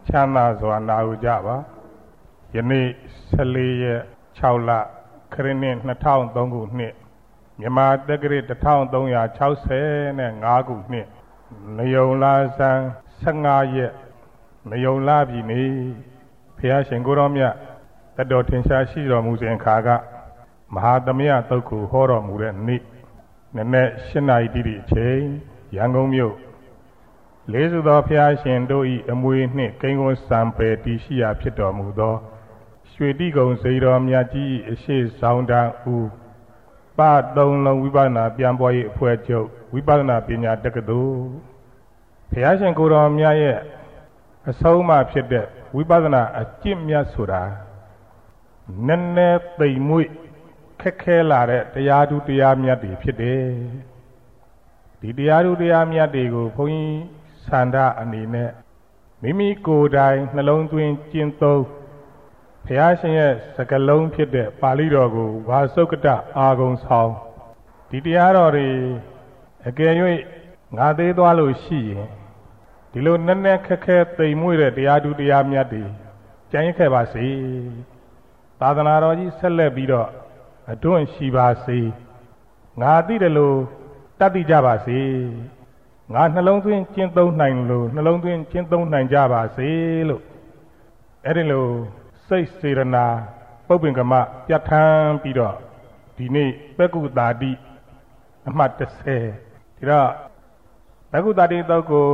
ချမ်းသာစွာနာယူကြပါယနေ့14ရက်6လခရစ်နှစ်2003ခုနှစ်မြန်မာတက္ကရာ1365ခုနှစ်နယုံလာဆန်း15ရက်နယုံလာပြီနေဘုရားရှင်ကိုရောမြတ်တတော်ထင်ရှားရှိတော်မူစဉ်ခါကမဟာသမယသုတ်ကိုဟောတော်မူတဲ့နေ့နည်းနည်း7 နာရီတိတိအချိန်ရန်ကုန်မြို့လေးစုသောဘုရားရှင်တို့၏အမွေနှင့်ကိန်းဝန်းစံပယ်တည်ရှိရာဖြစ်တော်မူသောရွှေတိကုံစေတော်မြတ်ကြီးအရှိဆောင်တန်းဦးပသုံးလုံးဝိပဿနာပြန်ပွားရေးအဖွဲ့ချုပ်ဝိပဿနာပညာတက္ကသိုလ်ဘုရားရှင်ကိုတော်မြတ်ရဲ့အဆုံးအမဖြစ်တဲ့ဝိပဿနာအကျင့်မြတ်ဆိုတာနည်းနည်းသိမ်မွေ့ခက်ခဲလာတဲ့တရားဓုတရားမြတ်တွေဖြစ်တယ်ဒီတရားဓုတရားမြတ်တွေကိုဘုန်းကြီးစန္ဒအနေနဲ့မိမိကိုယ်တိုင်နှလုံးသွင်းကျင့်သုံးဘုရားရှင်ရဲ့စကားလုံးဖြစ်တဲ့ပါဠိတော်ကိုဝါစုကတအာဂုံဆောင်ဒီတရားတော်တွေအကယ်၍ငါသေးသွားလို့ရှိရင်ဒီလိုနက်နက်ခက်ခဲသိမ်မွေ့တဲ့တရားဓုတရားမြတ်တွေကြံ့ခဲ့ပါစေသာသနာတော်ကြီးဆက်လက်ပြီးတော့အတွန့်ရှိပါစေငါသိတယ်လို့တတ်သိကြပါစေငါနှလုံးသွင်းကျင့်သုံးနိုင်လို့နှလုံးသွင်းကျင့်သုံးနိုင်ကြပါစေလို့အဲ့ဒီလိုစိတ်စေရနာပုပ္ပင်ကမပြဋ္ဌာန်းပြီးတော့ဒီနေ့ပက္ကုတာတိအမှတ်30ဒီတော့ပက္ကုတာတိတော့ကို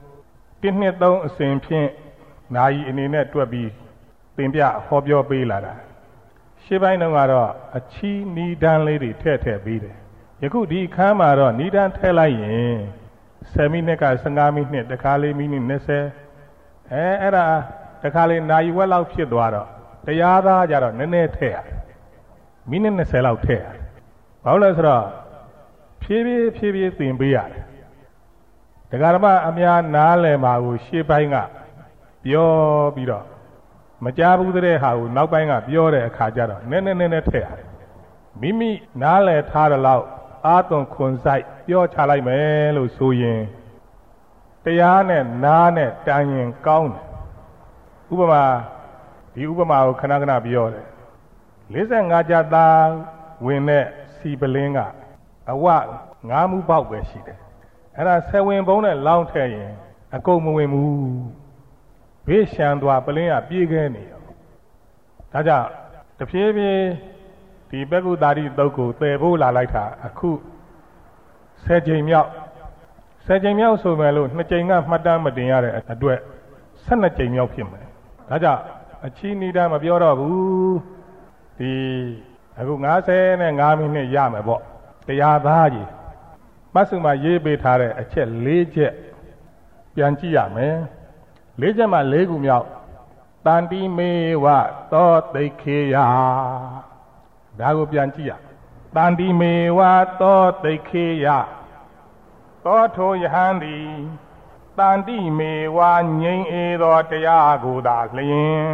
1 2 3အစဉ်ဖြင့်နာယီအနေနဲ့တွက်ပြီးသင်ပြဟောပြောပေးလာတာရှေ့ပိုင်းတုန်းကတော့အချီးနီးတန်းလေးတွေထည့်ပေးတယ်ယခုဒီအခန်းမှာတော့နီးတန်းထည့်လိုက်ရင်10 မိနစ်က15 မိနစ်တခါလေးမိနစ်20အဲ့ဒါတခါလေးနာရီဝက်လောက်ဖြစ်သွားတော့တရားသားကြတော့နည်းနည်းထည့်ရတယ်မိနစ်20လောက်ထည့်ရတယ်ဘာလို့လဲဆိုတော့ဖြည်းဖြည်းသင်ပေးရတယ်တရားဓမ္မအများနားလည်မှာကိုရှေ့ပိုင်းကပြောပြီးတော့မကြားဘူးတဲ့ဟာကိုနောက်ပိုင်းကပြောတဲ့အခါကျတော့နည်းနည်းထည့်ရတယ်မိမိနားလည်ထားတဲ့လောက်အာသွန်ခွန်ဆိုင်ပြောချလိုက်မယ်လို့ဆိုရင်တရားနဲ့နားနဲ့တန်ရင်ကောင်းတယ်ဥပမာဒီဥပမာကိုခဏပြောတယ်45ကျပ်သားဝင်တဲ့စီပလင်းကအဝ9 မှုပေါက်ပဲရှိတယ်အဲ့ဒါ10 ဝင်ပုံးနဲ့လောင်းထည့်ရင်အကုန်မဝင်ဘူးဘေးရှံသွားပလင်းကပြေးခဲနေရောဒါကြောင့်တဖြည်းဖြည်းဒီပက္ကုတာတိသုတ်ကိုသယ်ဖို့လာလိုက်တာအခု10 ကြိမ်မြောက်ဆိုမယ်လို့2 ကြိမ်ကမှတ်တမ်းမတင်ရတဲ့အတွက်12 ကြိမ်မြောက်ဖြစ်မယ်ဒါကြောင့်အချီးနီးတာမပြောတော့ဘူးဒီအခု55 မိနစ်ရမယ်ပေါ့တရားသားကြီးမှတ်စုမှာရေးပေးထားတဲ့အချက်4 ချက်ပြန်ကြည့်ရမယ်4 ချက်မှာ4 ခုမြောက်တန်တိမေဝသောသိခေယဒါကိုပြန်ကြည့်ရတန်တိမေဝသောသိခေယသောထိုယဟန်သည်တန်တိမေဝငြိမ်းအေသောတရားကိုသာလျင်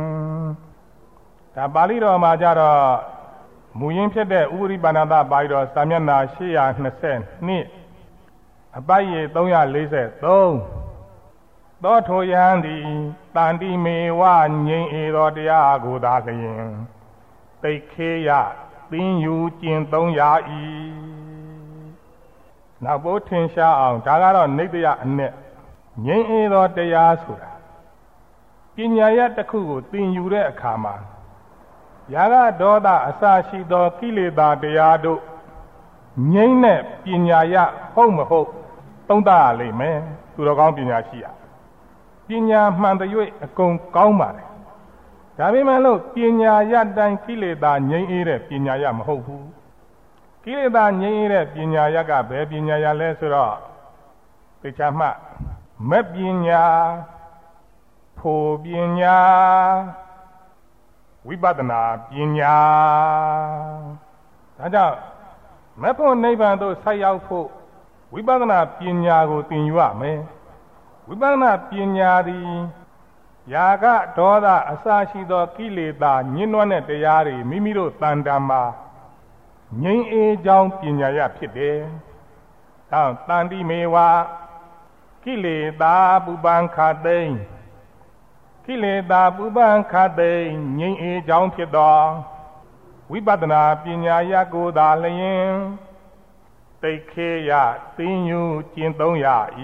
ဒါပါဠိတော်မှာကြတော့မူရင်းဖြစ်တဲ့ဥပရိပါဏသပါဠိတော်စာမျက်နှာ822အပိုက်ရေ343သောထိုယဟန်သည်တန်တိမေဝငြိမ်းအေသောတရားကိုသာလျင်သိခေယသင်ယူကျင့်သုံးရာ၏နောက်ပိုးထင်ရှားအောင်ဒါကတော့နိတ္တယအနဲ့ငြိမ်းအေသောတရားဆိုတာပညာရတစ်ခုကိုသင်ယူတဲ့အခါမှာယာဂဒေါသအစရှိသောကိလေသာတရားတို့ငြိမ်းတဲ့ပညာရဟုတ်မဟုတ်သုံးသပ်ရလိမ့်မယ်သူတော်ကောင်းပညာရှိရပညာမှန်တဲ့အကုန်ကောင်းပါတယ်ဒါပေမဲ့လို့ပညာရတိုင်းကိလေသာငြိမ်းအေးတဲ့ပညာရမဟုတ်ဘူးကိလေသာငြိမ်းအေးတဲ့ပညာရကဘယ်ပညာရလဲဆိုတော့သိချာမှမဲ့ပညာဖို့ပညာဝိပဿနာပညာဒါကြောင့်မဲ့ဖို့နိဗ္ဗာန်သို့ဆက်ရောက်ဖို့ဝိပဿနာပညာကိုသင်ယူရမယ်ဝိပဿနာပညာသည်ယာကဒေါသအစရှိသောကိလေသာညှင်းနှွမ်းတဲ့တရားတွေမိမိတို့တန်တမ်းမှာငြိမ်းအေးကြောင်းပညာရဖြစ်တယ်။ဒါတန်တိမေဝကိလေသာပုပ္ပံခသိကိလေသာပူပန်ခတ်သိမ်းငြိမ်းအေးကြောင်းဖြစ်သောဝိပဿနာပညာရပ်ကိုသာလျင်သိခေယသိညူကျင့်သုံးရ၏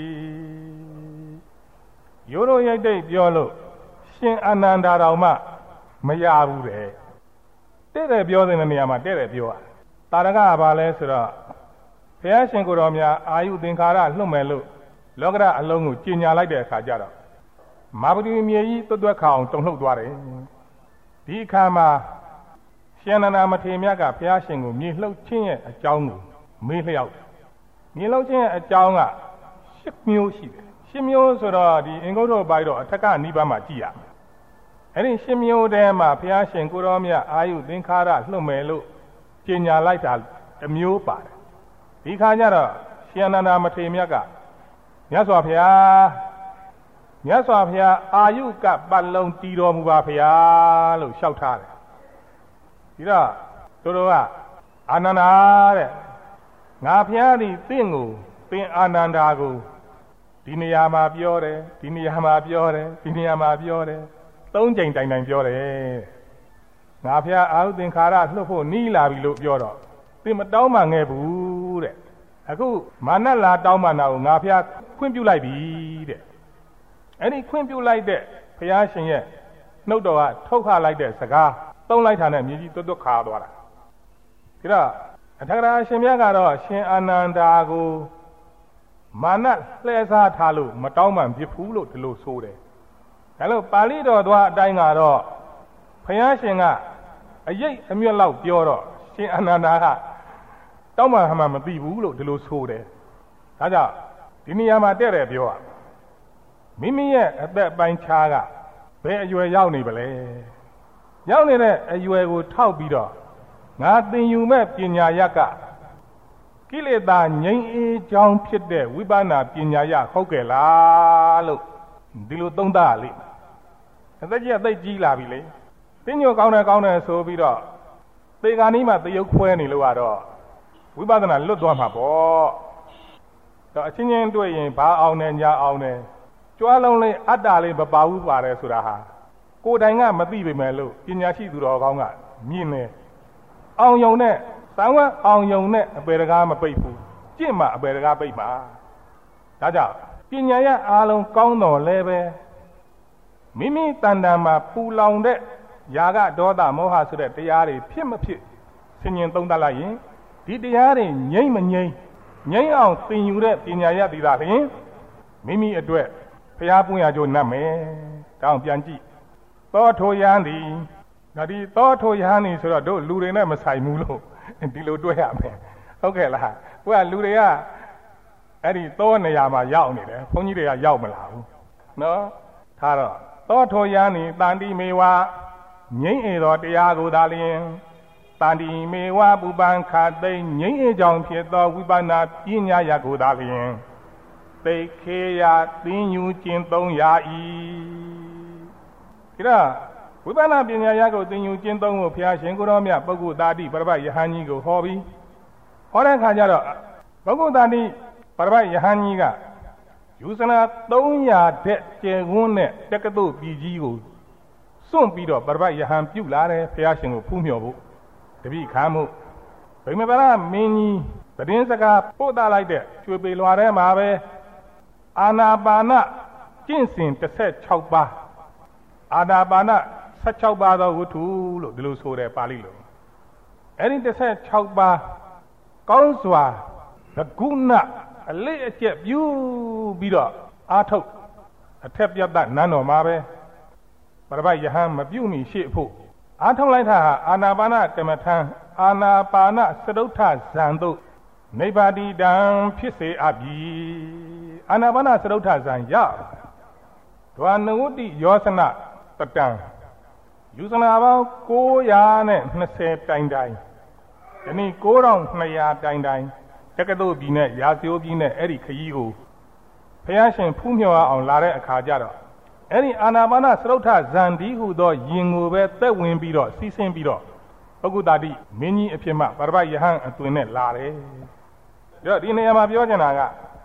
ရိုးရိုးရိုက်တိတ်ပြောလို့ရှင်အာနန္ဒာတော်မှမရဘူးတဲ့တဲ့ပြောတဲ့နေရာမှာတဲ့ပြောတာတာရကကဘာလဲဆိုတော့ဘုရားရှင်ကိုယ်တော်များအာယုသင်္ခါရလွတ်မယ်လို့လောကရအလုံးကိုကြီးညာလိုက်တဲ့အခါကျတော့မာပတိမြေကြီးသွတ်သွက်ခါအောင်တုန်လှုပ်သွားတယ်ဒီအခါမှာရှင်နန္ဒာမထေရမြတ်ကဘုရားရှင်ကိုမြေလှုပ်ခြင်းရဲ့အကြောင်းကိုမေးလျှောက်မြေလှုပ်ခြင်းရဲ့အကြောင်းက10မျိုးရှိတယ်10မျိုးဆိုတော့ဒီအင်္ဂုတ္တပိုက်တော့အထက်ကနိဗ္ဗာန်မှာကြည်ရအဲ့ဒီ10မျိုးတည်းမှာဘုရားရှင်ကိုယ်တော်မြတ်အာယုသင်္ခါရလွတ်မယ်လို့ကြီးညာလိုက်တာတစ်မျိုးပါတယ်ဒီခါကျတော့ရှင်နန္ဒာမထေရမြတ်ကမြတ်စွာဘုရားအာယုကပတ်လုံးတည်တော်မူပါဘုရားလို့လျှောက်ထားတယ်ဒီတော့သူတို့ကအာနန္ဒာတဲ့ငါဘုရားဒီသင်ကိုသင်အာနန္ဒာကိုဒီနေရာမှာပြောတယ်ဒီနေရာမှာပြောတယ်ဒီနေရာမှာပြောတယ်3ကြိမ်တိုင်ပြောတယ်ငါဘုရားအာယုသင်္ခါရလွတ်ဖို့နီးလာပြီလို့ပြောတော့သင်မတောင်းမှငဲဘူးတဲ့အခုမာနလာတောင်းမှနာကိုငါဘုရားခွင့်ပြုလိုက်ပြီတဲ့အဲ့ဒီခွင့်ပြုလိုက်တဲ့ဘုရားရှင်ရဲ့နှုတ်တော်ကထုတ်ခလိုက်တဲ့စကားသုံးလိုက်တာနဲ့မြေကြီးတွတ်ခါသွားတာဒါတော့အထက်ကရာရှင်မြတ်ကတော့ရှင်အာနန္ဒာကိုမာနလှည့်စားထားလို့မတောင်းမှဖြစ်ဘူးလို့ဒီလိုဆိုတယ်ဒါလို့ပါဠိတော်သွားအတိုင်းကတော့ဘုရားရှင်ကအရိပ်အမြတ်လောက်ပြောတော့ရှင်အာနန္ဒာကတောင်းမှမသိဘူးလို့ဒီလိုဆိုတယ်ဒါကြောင့်ဒီနေရာမှာတဲ့ပြောရမိမိရဲ့အသက်ပိုင်းခြားကဘယ်အရွယ်ရောက်နေပါလဲရောက်နေတဲ့အရွယ်ကိုထောက်ပြီးတော့ငါသင်ယူမဲ့ပညာရကကိလေသာငြိမ်းအေးကြောင်းဖြစ်တဲ့ဝိပဿနာပညာရဟုတ်ကဲ့လားလို့ဒီလိုသုံးသပ်လိမ့်အသက်ကြီးအသိကြီးလာပြီလေသင်ညိုကောင်းတယ်ဆိုပြီးတော့သေကာနီးမှာတရုပ်ခွဲနေလို့ကတော့ဝိပဿနာလွတ်သွားမှာပေါ့တော့အချင်းချင်းတွေ့ရင်ဘာအောင်နဲ့ညာအောင်နဲ့ကြွားလုံးလေးအတ္တလေးမပါဘူးပါတယ်ဆိုတာဟာကိုယ်တိုင်ကမသိပေမဲ့လို့ပညာရှိသူတော်ကောင်းကမြင်နေအောင်ယုံနဲ့သံဝတ်အောင်ယုံနဲ့အပေတကားမပိတ်ဘူးကြင့်မှအပေတကားပိတ်မှာဒါကြောင့်ပညာရအားလုံးကောင်းတော်လဲပဲမိမိတန်တန်မှာပူလောင်တဲ့ຢာကဒေါသမောဟဆိုတဲ့တရားတွေဖြစ်မဖြစ်ဆင်ញင်သုံးသပ်လိုက်ရင်ဒီတရားတွေငြိမ့်မငြိမ့်ငြိမ့်အောင်သင်ယူတဲ့ပညာရသည်သာလျှင်မိမိအတွက်ဘုရားပွင့်ရကြိုးနတ်မယ်တောင်းပြန်ကြည့်သောထိုယဟန်သည်ဒါဒီသောထိုယဟန်นี่ဆိုတော့တို့လူတွေနဲ့မဆိုင်ဘူးလို့ဒီလိုတွေ့ရမယ်ဟုတ်ကဲ့လားကိုကလူတွေကအဲ့ဒီသောနေရာမှာရောက်နေတယ်ဘုန်းကြီးတွေကရောက်မလာဘူးနော်ထားတော့သောထိုယဟန်นี่တန်တိမေဝငြိမ့်အေသောတရားကိုသာလျှင်တန်တိမေဝပူပန်ခတ်သိငြိမ့်အေကြောင့်ဖြစ်သောဝိပဿနာပညာရကိုသာလျှင်သိခေယသိညူကျင့်သုံးရ၏ဒါဝိပဿနာပညာရကိုသိညူကျင့်သုံးဖို့ဘုရားရှင်ကိုယ်တော်မြတ်ပုဂ္ဂိုလ်တာတိပရပတ်ယဟန်ကြီးကိုဟောပြီးဟောတဲ့အခါကျတော့ပုဂ္ဂိုလ်တာတိပရပတ်ယဟန်ကြီးကယူဇနာ300တဲ့ကျယ်ဝန်းတဲ့တက္ကသိုလ်ပြည်ကြီးကိုစွန့်ပြီးတော့ပရပတ်ယဟန်ပြုလာတယ်ဘုရားရှင်ကိုဖူးမြော်ဖို့တပိခါမှုဗိမ္မာပရမင်းကြီးသတင်းစကားပို့တာလိုက်တဲ့ကျွေပေလွာထဲမှာပဲအာနာပါနကျင့်စဉ်16ပါးအာနာပါန16ပါးသောဝတ္ထုလို့ဒီလိုဆိုတယ်ပါဠိလိုအဲ့ဒီ16ပါးကောင်းစွာသကုဏအလေးအကျက်ပြုပြီးတော့အာထုတ်အထက်ပြတ်တနန်းတော်မှာပဲပရပတ်ယဟန်မပြုမီရှိဖို့အာထုတ်လိုက်တာဟာအာနာပါနကမ္မထံအာနာပါနစတုဋ္ဌဇံတို့နိဗ္ဗာတိတံဖြစ်စေအပ်ပြီအာနာပါနစတုဋ္ဌဇံရဒွါနဝတ္တိယောသနတတံယူဇနာပေါင်း920တိုင်တိုင်ဒီနေ့9200တိုင်တိုင်တက္ကသိုလ်ပြည်နဲ့ရာဇိုးပြည်နဲ့အဲ့ဒီခရီးကိုဘုရားရှင်ဖူးမြော်အောင်လာတဲ့အခါကျတော့အဲ့ဒီအာနာပါနစတုဋ္ဌဇံဒီဟုသောယင်ကိုပဲသက်ဝင်ပြီးတော့စီးဆင်းပြီးတော့ပုဂ္ဂုတာတိမင်းကြီးအဖြစ်မှပရပတ်ယဟန်အသွင်နဲ့လာတယ်ဒါတော့ဒီနေရာမှာပြောချင်တာကသ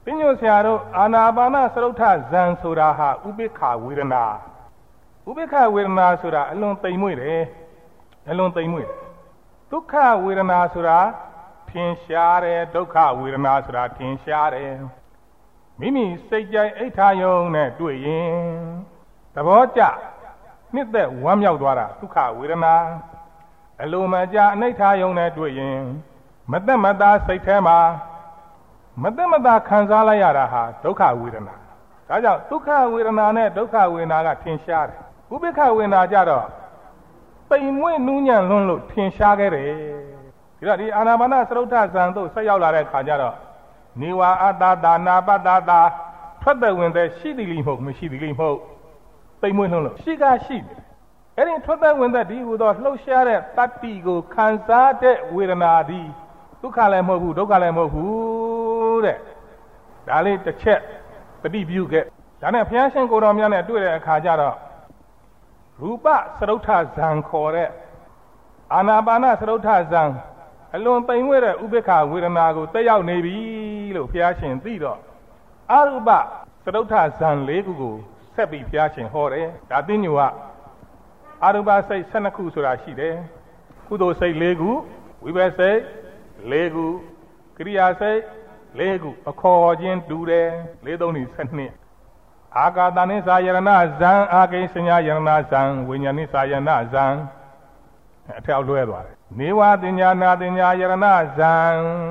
ညွှန်ဆရာတို့အာနာပါနသရုဋ္ဌဇံဆိုတာဟာဥပိ္ပခဝေဒနာဥပိ္ပခဝေဒနာဆိုတာအလွန်သိမ်မွေ့တယ်အလွန်သိမ်မွေ့တယ်ဒုက္ခဝေဒနာဆိုတာထင်ရှားတယ်ဒုက္ခဝေဒနာဆိုတာထင်ရှားတယ်မိမိစိတ်ကြိုက်အိဋ္ဌာယုံနဲ့တွေ့ရင်သဘောကျနှစ်သက်ဝမ်းမြောက်သွားတာဒုက္ခဝေဒနာအလိုမကျအနိဋ္ဌာယုံနဲ့တွေ့ရင်မသက်မသာစိတ်ထဲမှာမသက်မသာခံစားလိုက်ရတာဟာဒုက္ခဝေဒနာဒါကြောင့်ဒုက္ခဝေဒနာနဲ့ဒုက္ခဝေဒနာကထင်ရှားတယ်ဥပိ္ပခဝေဒနာကြတော့ပိန်မွေ့နူးညံ့လွန်းလို့ထင်ရှားခဲ့တယ်ဒီတော့ဒီအာနာပါနသရုဋ္ဌဇံတို့ဆက်ရောက်လာတဲ့ခါကျတော့နေဝအတ္တဒါနာပတ္တတာထွက်တဲ့ဝင်တဲ့ရှိသည်လိမဟုတ်မရှိသည်လိမဟုတ်ပိန်မွေ့လွန်းလို့ရှိကရှိတယ်အဲ့ဒီထွက်တဲ့ဝင်တဲ့ဒီဟူသောလှုပ်ရှားတဲ့တတ္တိကိုခံစားတဲ့ဝေဒနာဒီဒုက္ခလည်းမဟုတ်ဘူးဒုက္ခလည်းမဟုတ်ဘူးတဲ့ဒါလေးတစ်ချက်ပฏิပြုခဲ့ဒါနဲ့ဘုရားရှင်ကိုယ်တော်မြတ်နဲ့တွေ့တဲ့အခါကျတော့ရူပသရုဋ္ဌဇံခေါ်တဲ့အာနာပါနသရုဋ္ဌဇံအလွန်ပိန်ဝဲတဲ့ဥပိ္ပခဝေဒနာကိုတက်ရောက်နေပြီလို့ဘုရားရှင်သိတော့အရူပသရုဋ္ဌဇံ၄ခုကိုဆက်ပြီးဘုရားရှင်ဟောတယ်ဒါသိညိုကအရူပစိတ်12ခုဆိုတာရှိတယ်ကုသိုလ်စိတ်4ခုဝိပဿနာစိတ်4ခုကရိယာစိတ်4ခုအခေါ်ချင်းတူတယ်4 3 12အာကာသနိသာယရဏဇံအာကိစညာယရဏဇံဝိညာဏိသာယရဏဇံအထက်လွဲသွားတယ်နေဝတင်ညာနာတင်ညာယရဏဇံ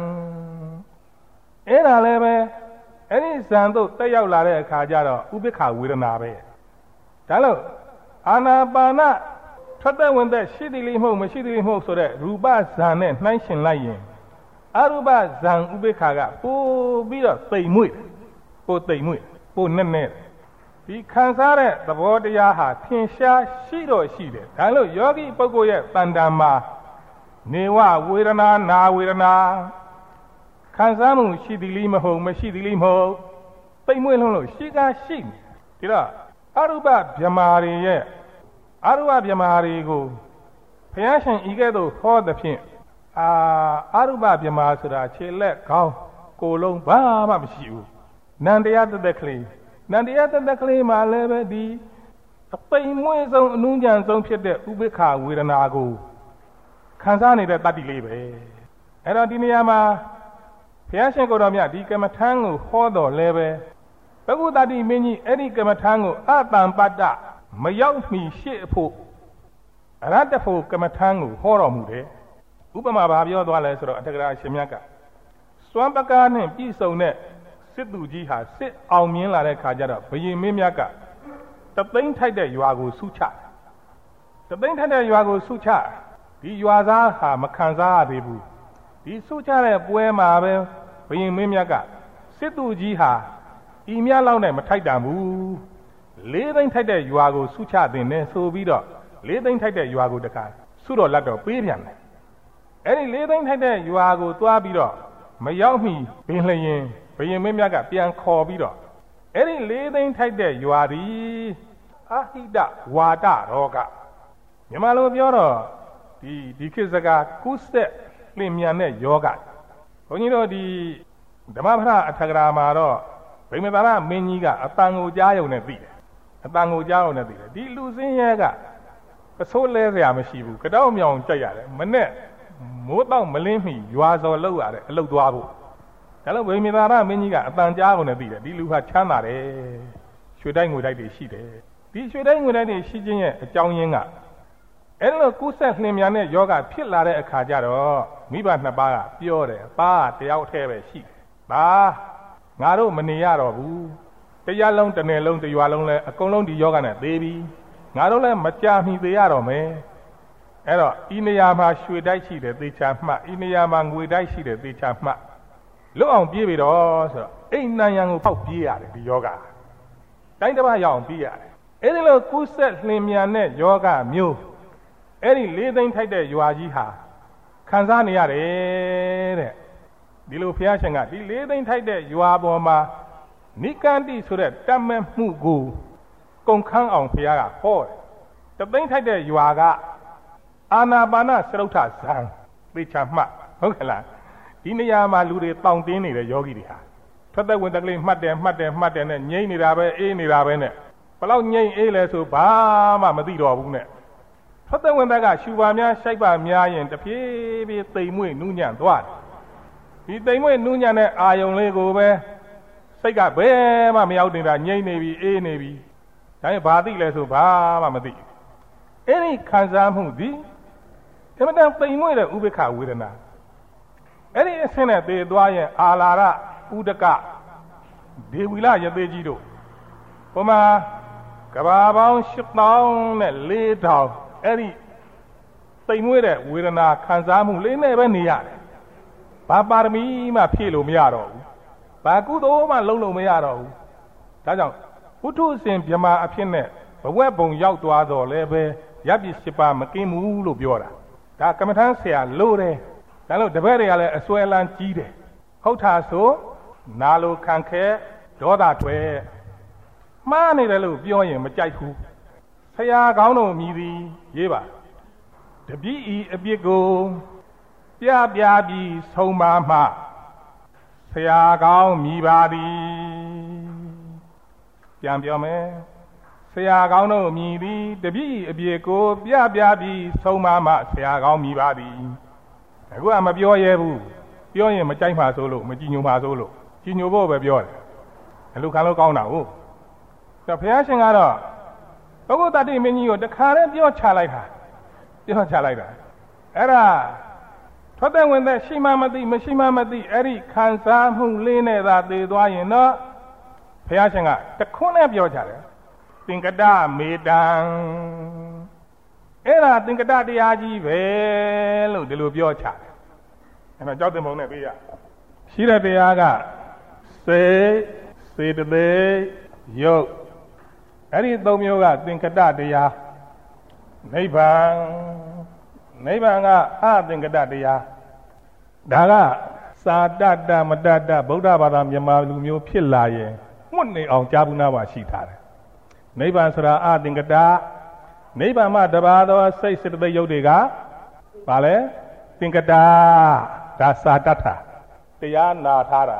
အဲ့ဒါလည်းပဲအဲ့ဒီဇံတို့တက်ရောက်လာတဲ့အခါကျတော့ဥပိ္ပခဝေဒနာပဲဒါလို့အာနာပါနထွက်တဲ့ဝင်တဲ့ရှိသည်လိမဟုတ်မရှိသည်လိမဟုတ်ဆိုတဲ့ရူပဇံနဲ့နှိုင်းရှင်လိုက်ရင်အရူပဇံဥပိ္ပခကပို့ပြီးတော့သိမ်မွေ့ပို့သိမ်မွေ့ပို့နဲ့နဲ့ဒီခံစားတဲ့သဘောတရားဟာထင်ရှားရှိတော့ရှိတယ်ဒါလို့ယောဂီပုဂ္ဂိုလ်ရဲ့တဏ္ဍာမှာနေဝဝေဒနာနာဝေဒနာခံစားမှုရှိသည်လိမဟုတ်မရှိသည်လိမဟုတ်သိမ်မွေ့လုံးလို့ရှိကားရှိနေဒီတော့အရူပဗြဟ္မာတွေရဲ့အရူပဗြဟ္မာတွေကိုဘုရားရှင်ဤကဲ့သို့ဟောသဖြင့်အရူပဗြဟ္မာဆိုတာခြေလက်ခေါင်းကိုယ်လုံးဘာမှမရှိဘူးနန္တရားတသက်ကလေးနန္တရားတသက်ကလေးမှာလည်းပဲဒီအပိန်မွေးဆုံးအနုညံဆုံးဖြစ်တဲ့ဥပိ္ပခဝေဒနာကိုခံစားနေတဲ့တတ္တိလေးပဲအဲ့တော့ဒီနေရာမှာဘုရားရှင်ကိုယ်တော်မြတ်ဒီကမ္မထမ်းကိုဟောတော်လဲပဲဘဂဝတ္တိမင်းကြီးအဲ့ဒီကမ္မထမ်းကိုအတံပတ္တမရောက်မီရှေ့ဖို့အရတ္တဖို့ကမ္မထမ်းကိုဟောတော်မူတယ်ဥပမာဘာပြောသွားလဲဆိုတော့အထက်ကရာရှင်မြတ်ကစွမ်းပကားနဲ့ပြည့်စုံတဲ့စစ်သူကြီးဟာစစ်အောင်မြင်လာတဲ့ခါကျတော့ဘုရင်မင်းမြတ်ကတသိန်းထိုက်တဲ့ရွာကိုဆုချတသိန်းထိုက်တဲ့ရွာကိုဆုချဒီရွာသားဟာမခံစားရသေးဘူးဒီဆုချတဲ့ပွဲမှာပဲဘုရင်မင်းမြတ်ကစစ်သူကြီးဟာဤမြတ်လောက်နဲ့မထိုက်တန်ဘူး4 သိန်းထိုက်တဲ့ရွာကိုဆုချတင်တယ်ဆိုပြီးတော့4 သိန်းထိုက်တဲ့ရွာကိုတခါဆုတော်လက်တော်ပေးပြန်တယ်အဲ့ဒီ4 သိန်းထိုက်တဲ့ရွာကိုသွားပြီးတော့မရောက်မီပင်လျင်ဘုရင်မင်းမြတ်ကပြန်ခေါ်ပြီးတော့အဲ့ဒီ4 သိန်းထိုက်တဲ့ရွာဒီအဟိတဝါဒရောကမြန်မာလိုပြောတော့ဒီခေတ်စကားကုသက်လင်မြန်တဲ့ယောဂဘုန်းကြီးတို့ဒီဓမ္မပဒအထက်ကရာမှာတော့ဗိမသာရမင်းကြီးကအတန်ကိုကြားရုံနဲ့သိတယ်အတန်ကိုကြားရုံနဲ့သိတယ်ဒီလူစင်းရဲကပစိုးလဲစရာမရှိဘူးကတော့မြောင်ကြိုက်ရတယ်မနဲ့မိုးတော့မလင်းမီရွာစော်လောက်ရတယ်အလုတ်သွားဖို့ဒါလို့ဗိမသာရမင်းကြီးကအတန်ကြားရုံနဲ့သိတယ်ဒီလူဟာချမ်းသာတယ်ရွှေတိုက်ငွေတိုက်တွေရှိတယ်ဒီရွှေတိုက်ငွေတိုက်တွေရှိခြင်းရဲ့အကြောင်းရင်းကအဲ့လိုကုသလင်မြန်တဲ့ယောဂဖြစ်လာတဲ့အခါကျတော့မိဘနှစ်ပါးကပြောတယ်သားတယောက်တည်းပဲရှိတယ်ဒါငါတို့မနေရတော့ဘူးတရားလုံးတစ်နယ်လုံးတစ်ရွာလုံးလဲအကုန်လုံးဒီယောဂနဲ့သေပြီငါတို့လည်းမကြာမီသေရတော့မယ်အဲ့တော့ဤနေရာမှာရွှေတိုက်ရှိတယ်သေချာမှတ်ဤနေရာမှာငွေတိုက်ရှိတယ်သေချာမှတ်လွတ်အောင်ပြေးပြီတော့ဆိုတော့အိမ်နံရံကိုဖောက်ပြေးရတယ်ဒီယောဂတိုင်းတစ်ပါးရအောင်ပြေးရတယ်အဲ့ဒီလိုကုသလင်မြန်တဲ့ယောဂမျိုးအဲ့ဒီ4 သိန်းထိုက်တဲ့ရွာကြီးဟာခံစားနေရတယ်တဲ့ဒီလိုဘုရားရှင်ကဒီ4 သိန်းထိုက်တဲ့ရွာပေါ်မှာနိကန္တိဆိုတဲ့တတ်မဲ့မှုကိုကုန်ခန်းအောင်ဘုရားကဟောတယ်တသိန်းထိုက်တဲ့ရွာကအာနာပါနသရုဋ္ဌဇံသိချာမှတ်ဟုတ်ကဲ့လားဒီနေရာမှာလူတွေတောင့်တင်းနေတဲ့ယောဂီတွေဟာထွက်သက်ဝင်တက်ကလေးမှတ်တယ်နဲ့ငိမ့်နေတာပဲအေးနေတာပဲနဲ့ဘလောက်ငိမ့်အေးလဲဆိုဘာမှမသိတော့ဘူးနဲ့ထွက်သက်ဝင်တက်ကရှူပါများရှိုက်ပါများရင်တဖြည်းဖြည်းတိမ်မွေ့နူးညံ့သွားတယ်ဒီတိမ်မွေ့နူးညံ့တဲ့အာယုံလေးကိုပဲစိတ်ကဘယ်မှမရောက်နေတာငိမ့်နေပြီအေးနေပြီဒါရင်ဘာသိလဲဆိုဘာမှမသိအဲ့ဒီခံစားမှုဒီအမှန်တန်တိမ်မွေ့တဲ့ဥပိ္ပခဝေဒနာအဲ့ဒီအဆင့်နဲ့သေသွားရင်အာလာရဥဒကဒေဝီလရသေးကြီးတို့ဘုမာကဘာပေါင်း8,400အဲ့ဒီတိမ်မွေ့တဲ့ဝေဒနာခံစားမှုလေးနဲ့ပဲနေရတယ်ဘာပါရမီမှဖြည့်လို့မရတော့ဘူးဘာကုသိုလ်မှလုံးလို့မရတော့ဘူးဒါကြောင့်ဝိထုအစဉ်ဗြဟ္မာအဖြစ်နဲ့ဘဝဘုံရောက်သွားတော့လည်းပဲရပ်ပြစ်7ပါးမကင်းဘူးလို့ပြောတာဒါကမ္မထမ်းဆရာလို့တယ်ဒါလို့တပည့်တွေကလည်းအစွဲလန်းကြီးတယ်ဟုတ်တာဆိုနာလိုခံခဲဒေါသတွေမှားနေတယ်လို့ပြောရင်မကြိုက်ဘူးဆရာကောင်းတော်မြည်သည်ရေးပါတပည့်ဤအပြစ်ကိုပြပြီးဆုံးပါမှဆရာကောင်းမြည်ပါသည်ပြန်ပြောမယ်ဆရာကောင်းတော်မြည်သည်တပည့်အပြစ်ကိုပြပြီးဆုံးပါမှဆရာကောင်းမြည်ပါသည်အခုကမပြောရဲဘူးပြောရင်မကြိုက်ပါဆိုလို့မကြည်ညိုပါဆိုလို့ကြည်ညိုဖို့ပဲပြောတယ်အလူခံလို့ကောင်းတာဟုတ်ဒါဘုရားရှင်ကတော့ဘုဂုတ္တတိမင်းကြီးကိုတခါတည်းပြောချလိုက်တာအဲ့ဒါထွက်တဲ့ဝင်တဲ့ရှိမှမသိမရှိမှမသိအဲ့ဒီခံစားမှုလေးနဲ့သာသေသွားရင်တော့ဘုရားရှင်ကတခွန်းနဲ့ပြောချတယ်သင်္ကတမေတံအဲ့ဒါသင်္ကတတရားကြီးပဲလို့ဒီလိုပြောချတယ်အဲ့တော့ကြောက်တင်ပုံနဲ့ပြေးရရှိတဲ့တရားကစေတသိက်ယုတ်အဲ့ဒီ၃မျိုးကသင်္ကတတရားနိဗ္ဗာန်ကအသင်္ကတတရားဒါကစာတတမတတဗုဒ္ဓဘာသာမြန်မာလူမျိုးဖြစ်လာရင်မှုတ်နေအောင်ကြားဘူးနာပါရှိထားတယ်နိဗ္ဗာန်ဆိုတာအသင်္ကတနိဗ္ဗာန်မှာတပါးသောစိတ်စေတသိက်ယုတ်တွေကဘာလဲသင်္ကတဒါစာတတ်တာတရားနာထားတာ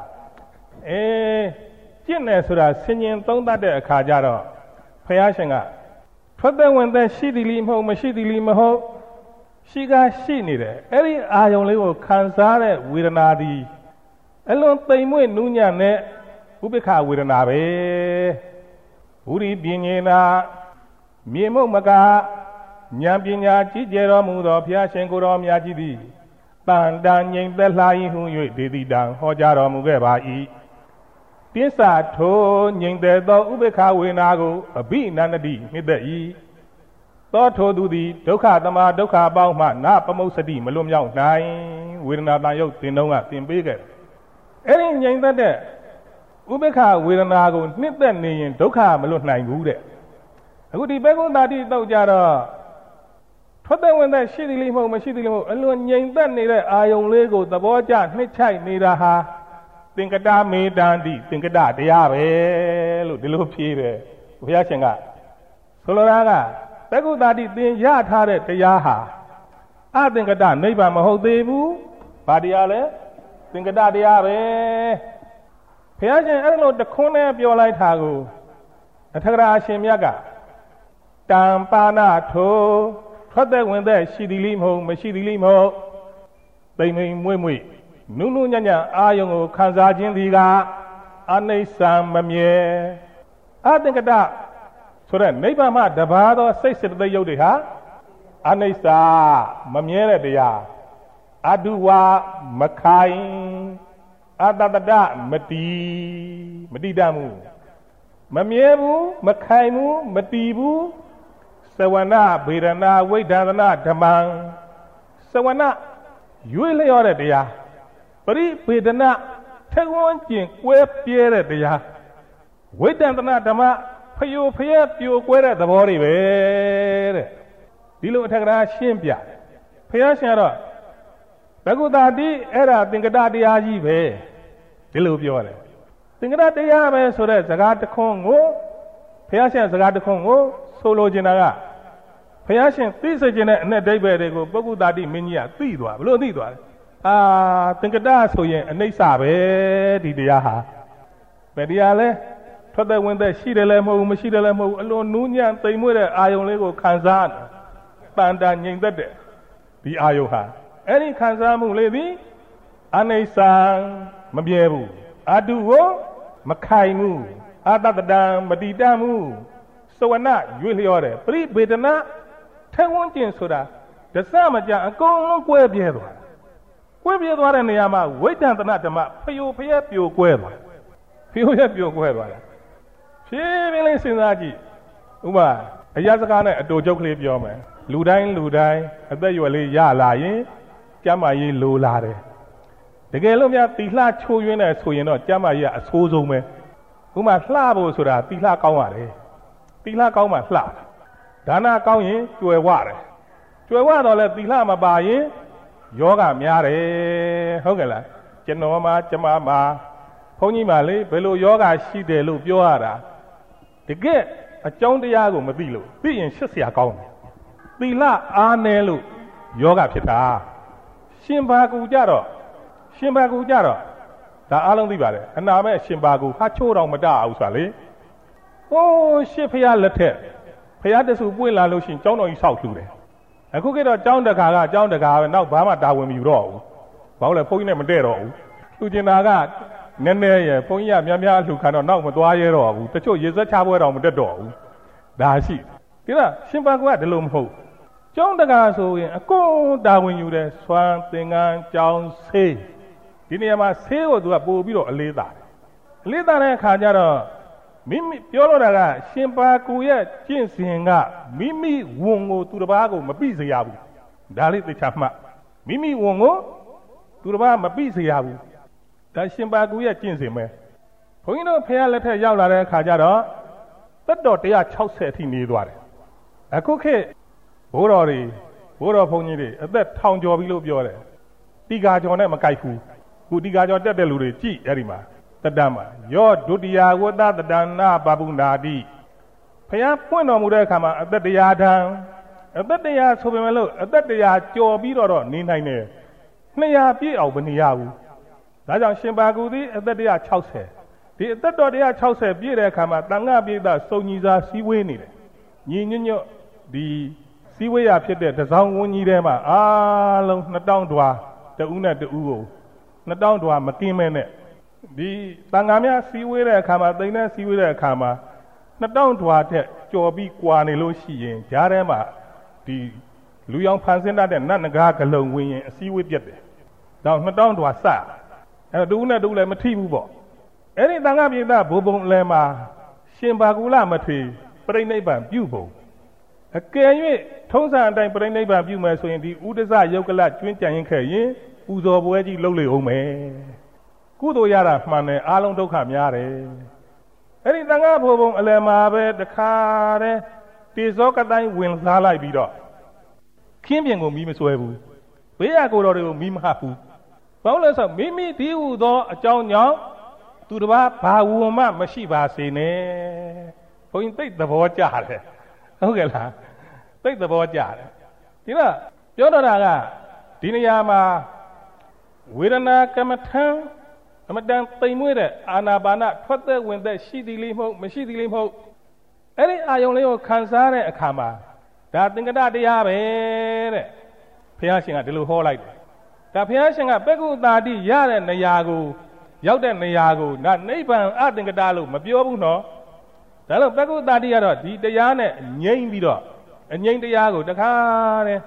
ကျင့်တယ်ဆိုတာဆင်ញင်သုံးသပ်တဲ့အခါကျတော့ဘုရားရှင်ကထွက်တဲ့ဝင်တဲ့ရှိသည်လီမဟုတ်မရှိသည်လီမဟုတ်ရှိကရှိနေတယ်အဲ့ဒီအာယုံလေးကိုခံစားတဲ့ဝေဒနာသည်အလွန်သိမ်မွေ့နူးညံ့တဲ့ဥပိ္ပခဝေဒနာပဲဝုရိပညေနာမြေမုတ်မကဉာဏ်ပညာကြီးကျယ်တော်မူသောဘုရားရှင်ကိုယ်တော်မြတ်ကြီးသည်တန်တန်ငြိမ်သက်လှ၏ဟု၍ဒေတိတံဟောကြားတော်မူခဲ့ပါ၏တင်းစာထိုငြိမ်သက်သောဥပိ္ပခဝေဒနာကိုအဘိနန္ဒတိနှစ်သက်၏သောထိုသူသည်ဒုက္ခသမဒုက္ခပေါင်းမှနာပမုတ်စတိမလွတ်မြောက်နိုင်ဝေဒနာတန်ရုပ်သင်တော့ကသင်ပေးခဲ့အဲ့ဒီငြိမ်သက်တဲ့ဥပိ္ပခဝေဒနာကိုနှစ်သက်နေရင်ဒုက္ခမလွတ်နိုင်ဘူးတဲ့အခုဒီဘေကုဏ္ဍတိတောက်ကြတော့ထွက်တဲ့ဝင်တဲ့ရှိသည်လေးမဟုတ်မရှိသည်လေးမဟုတ်အလွန်ငြိမ်သက်နေတဲ့အာယုံလေးကိုသဘောကျနှစ်ချိုက်နေတာဟာသင်္ကတမေတံတိသင်္ကတတရားပဲလို့ဒီလိုဖြေတယ်ဘုရားရှင်ကဆိုလိုတာကဘေကုဏ္ဍတိသင်ရထားတဲ့တရားဟာအသင်္ကတနိဗ္ဗာန်မဟုတ်သေးဘူးဘာတရားလဲသင်္ကတတရားပဲဘုရားရှင်အဲ့လိုတခွန်းနဲ့ပြောလိုက်တာကိုအထက်ကရာအရှင်မြတ်ကတံပါဏထိုထွက်တဲ့ဝင်တဲ့ရှိသည်လိမဟုတ်မရှိသည်လိမဟုတ်သိမ့်မိန်မွေ့မွေ့နုနုညံ့ညံ့အာယုံကိုခံစားခြင်းသည်ကအနိစ္စမမြဲအသင်္ကတဆိုတဲ့နိဗ္ဗာန်မှတပါးသောစိတ်စေတသိက်ယုတ်တွေဟာအနိစ္စမမြဲတဲ့တရားအတုဝါမခိုင်အတတတမတိတမှုမမြဲဘူးမခိုင်ဘူးမတည်ဘူးသဝနာဗေဒနာဝိဒန္တနာဓမ္မံသဝနာရွေ့လျော့တဲ့တရားပရိဗေဒနာထက်ဝန်းကျင်ကွဲပြဲတဲ့တရားဝိဒန္တနာဓမ္မဖျို့ဖျက်ပြိုကွဲတဲ့သဘောတွေပဲတဲ့ဒီလိုအထက်ကရာရှင်းပြဘုရားရှင်ကတော့ဘဂုတာတိအဲ့ဒါသင်္ကတတရားကြီးပဲဒီလိုပြောတယ်သင်္ကတတရားပဲဆိုတဲ့စကားတစ်ခွန်းကိုဘုရားရှင်စကားတစ်ခွန်းကိုဆိုလိုချင်တာကဘုရားရှင်သိစေခြင်းနဲ့အ내ဒိဗ္ဗေတွေကိုပုဂ္ဂုတာတိမင်းကြီးကသိသွားဘလို့သိသွားလဲသင်္ကတဆိုရင်အနိစ္စပဲဒီတရားဟာ Mediale, Tother when the Shidalemo, Mashidalemo, alone Nunyan, they would Ionlego Kanzan, Bandan Ying the day. The Ioha. Any Kanzamu lady, Ane-san, Mabiebu, Aduo, Makaimu, Adadam, Madidamu. So we're not really order. Pre Bedana, Taiwan Soda, the Samaja, and go on Quebiero. Quebiero and Yama, wait down the Natama, Pio Pio Queber. Pio Pio Queber. She really sings Aji. Uma, a Yazakana, a dojo clip your man. Ludai, I bet you a lay ya lying, Jamayi Lulare. The Galomia Tila children as who you know, Jamaya, a Sozome. Uma Slavo Soda, Tila Kawari. Tila Kauma Slap. Dana Kawi, to a water. To a water, let Tilama buy Yoga Miare, Hogala, Genoma, Jamama, Pony Mali, below Yoga, she de Lubiora. The get a John Diago Mabilo, being Shisia Kaum. Tila Anelu, Yoga Pita. Shimbagu Jaro. The Alan Libare, and now I Shimbagu, Hacho on Mada Usali. Oh, ship here, let it. Payades who will allow Shin John or South Lude. I could get a down the car, and now Bama Dawim you roll. Paula Poinam Dero. Ujinaga, Nene, Poya, Yamia, who cannot know what I or the show is a tower on the door. That's it. Dilla, Shimbagu, the loom ho. John the car so in a go down you there, swan thing and John say. Dinama say or do a bobby or later. Later, I can't. Mimi, Pioloraga, Shimbakuya, Jinsinga, Mimi Wongo to the Bago, Mabiziabu. Dalit the Chapma. Mimi Wongo to the Bago, Mabiziabu. That Shimbakuya Jinsime. Poino Pia letter Yala Kajara, that dot they are chowset in the water. A cookie, Borori, Boraponi, at that town job below Biore. Digajon Makaifu, who digajon Deluri, G. Erima. The Dama, your Dudia, what that the Dana Babunadi. Paya point on Murakama, at that they are down, at that they are Sobimelo, at that they are Joe Biro, Nina. Naya be Albaniabu. Rajan Shimbagudi, at that they are Chowse. The that they are Chowse, Bira Kama, Danga be that so Niza Seaway needed. Yin, the Seaway up here, the Zang Wunidema, long not down to the Una de Ugo, not down to a Makimene. The Tangamia see where I come out, they never see where I come out. Not down to our Joby Quaniloshi and Jarema, the Luyang Pansena and Nanaga alone wing and see with Yet. Down to our side. And do not do let Matibu. Any Tangamia, Bobon Lema, Shimbagula Mati, Preneba, Bubo. A Kay, Tosa and Dine Preneba Buma, so in the Udaza Yokala, Twinta in Kay, Uzo Wedgie Lowly Ome. Kudo Yara, Mane, Alon Dokam Yare. Anything up over Alema, the car, the Zokadine will Zala Bido. Kimbian will Mimis Webu. We are good or Mim Hapu. Paulus of Mimi, Dio, a John Young, to the Pawuma, Mashiba Sine. For you take the board jar. Okay, take the board jar. Dina, Yodaga, Dinayama, Widana Kamatan. Madame Tamuida, Anabana, Twitter when that she delimo, Machine Any I only Kansare a Kama. That thing that they are Piashing at the little hole like that. Piashing at Begu Dadi, Yar and Nayago, Yaudan Nayago, not neighbor, adding a dalu, Mabio no. Dalo Begu Dadi, the Yane, Yang Bido, and Yang the Yago, the car.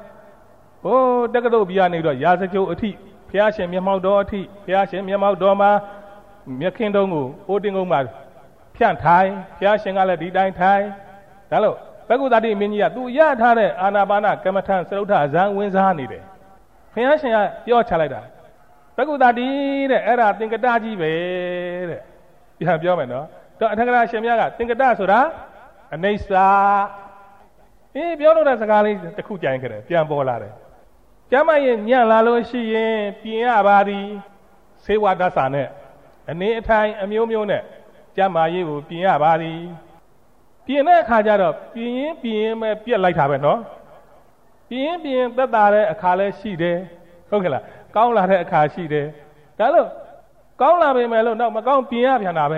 Oh, Dagado Bianido, Yazajo, a tea. Piash and Yamau tea, Piash and Yamau Doma, Yakindongu, Odingomar, Piantai, Piash and Aladi Dine Tai. Hello, Bagudadi Minya, do Yatare, Anabana, Kamatan, Sota, Zang Winzani. Piash and your Chalada. Bagudadi, the era, think a daji, you have your man, no? Don't Shemyaga, think a dasura, and they saw. If you're not a Gali, the Kujanka, Piambolare. Jamayan Yalalo she, Pia Badi, say what that's on it. A near time, a mumune, Jamayu, Pia Badi. Pia Kajaro, Pia like have no? Pia the Dare, a color she there. Okay, Kaula a car she there. Hello, Kaula Melo, no, Macon Pia Yanabe,